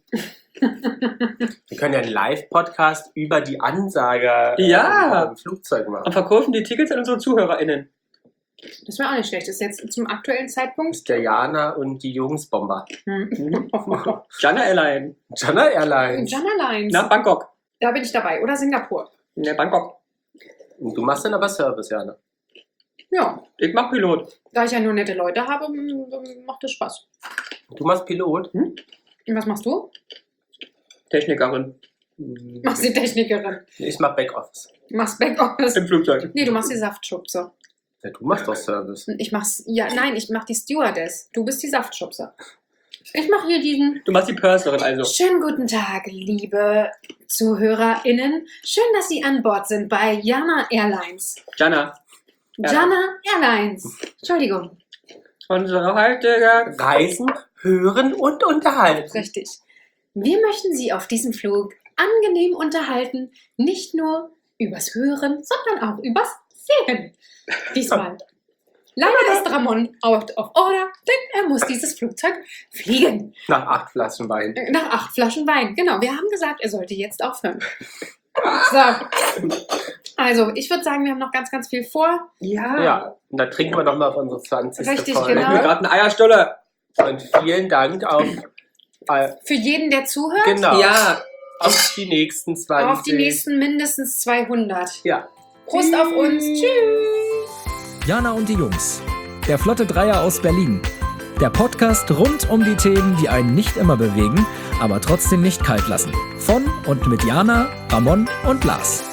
Wir können ja einen Live-Podcast über die Ansage äh, Ja. im Flugzeug machen. Und verkaufen die Tickets an unsere ZuhörerInnen. Das wäre auch nicht schlecht. Das ist jetzt zum aktuellen Das Zeitpunkt. ist der Jana und die Jungsbomber. Hm. Jana Airline. Jana Airlines. Jana Lines. Na, Bangkok. Da bin ich dabei. Oder Singapur. Ne, Bangkok. Und du machst dann aber Service, Jana. Ja. Ich mach Pilot. Da ich ja nur nette Leute habe, m- m- macht das Spaß. Du machst Pilot. Und was machst du? Technikerin. Machst die Technikerin. Ich mach Backoffice. Machst Backoffice. Im Flugzeug. Nee, du machst die Saftschubse. Ja, du machst doch Service. Und ich mach's. Ja, nein, ich mach die Stewardess. Du bist die Saftschubse. Ich mach hier diesen. Du machst die Purserin also. Schönen guten Tag, liebe ZuhörerInnen. Schön, dass Sie an Bord sind bei Jana Airlines. Jana. Ja. Jana Airlines. Entschuldigung. Unsere heutige. Reisen, hören und unterhalten. Richtig. Wir möchten Sie auf diesem Flug angenehm unterhalten, nicht nur übers Hören, sondern auch übers Sehen. Diesmal. Leider ist Ramon out of order, denn er muss dieses Flugzeug fliegen. Nach acht Flaschen Wein. Äh, Nach acht Flaschen Wein. Genau, wir haben gesagt, er sollte jetzt aufhören. So. Also, ich würde sagen, wir haben noch ganz, ganz viel vor. Ja. Ja, und da trinken wir noch mal auf unsere zwanzigste Richtig, Folge. Ich genau. mir gerade eine Eierstulle. Und vielen Dank auf, äh, Für jeden, der zuhört, genau, Ja. auf die nächsten zwanzig. auf die nächsten mindestens zweihundert. Ja. Prost auf uns. Tschüss. Jana und die Jungs. Der Flotte Dreier aus Berlin. Der Podcast rund um die Themen, die einen nicht immer bewegen, aber trotzdem nicht kalt lassen. Von und mit Jana, Ramon und Lars.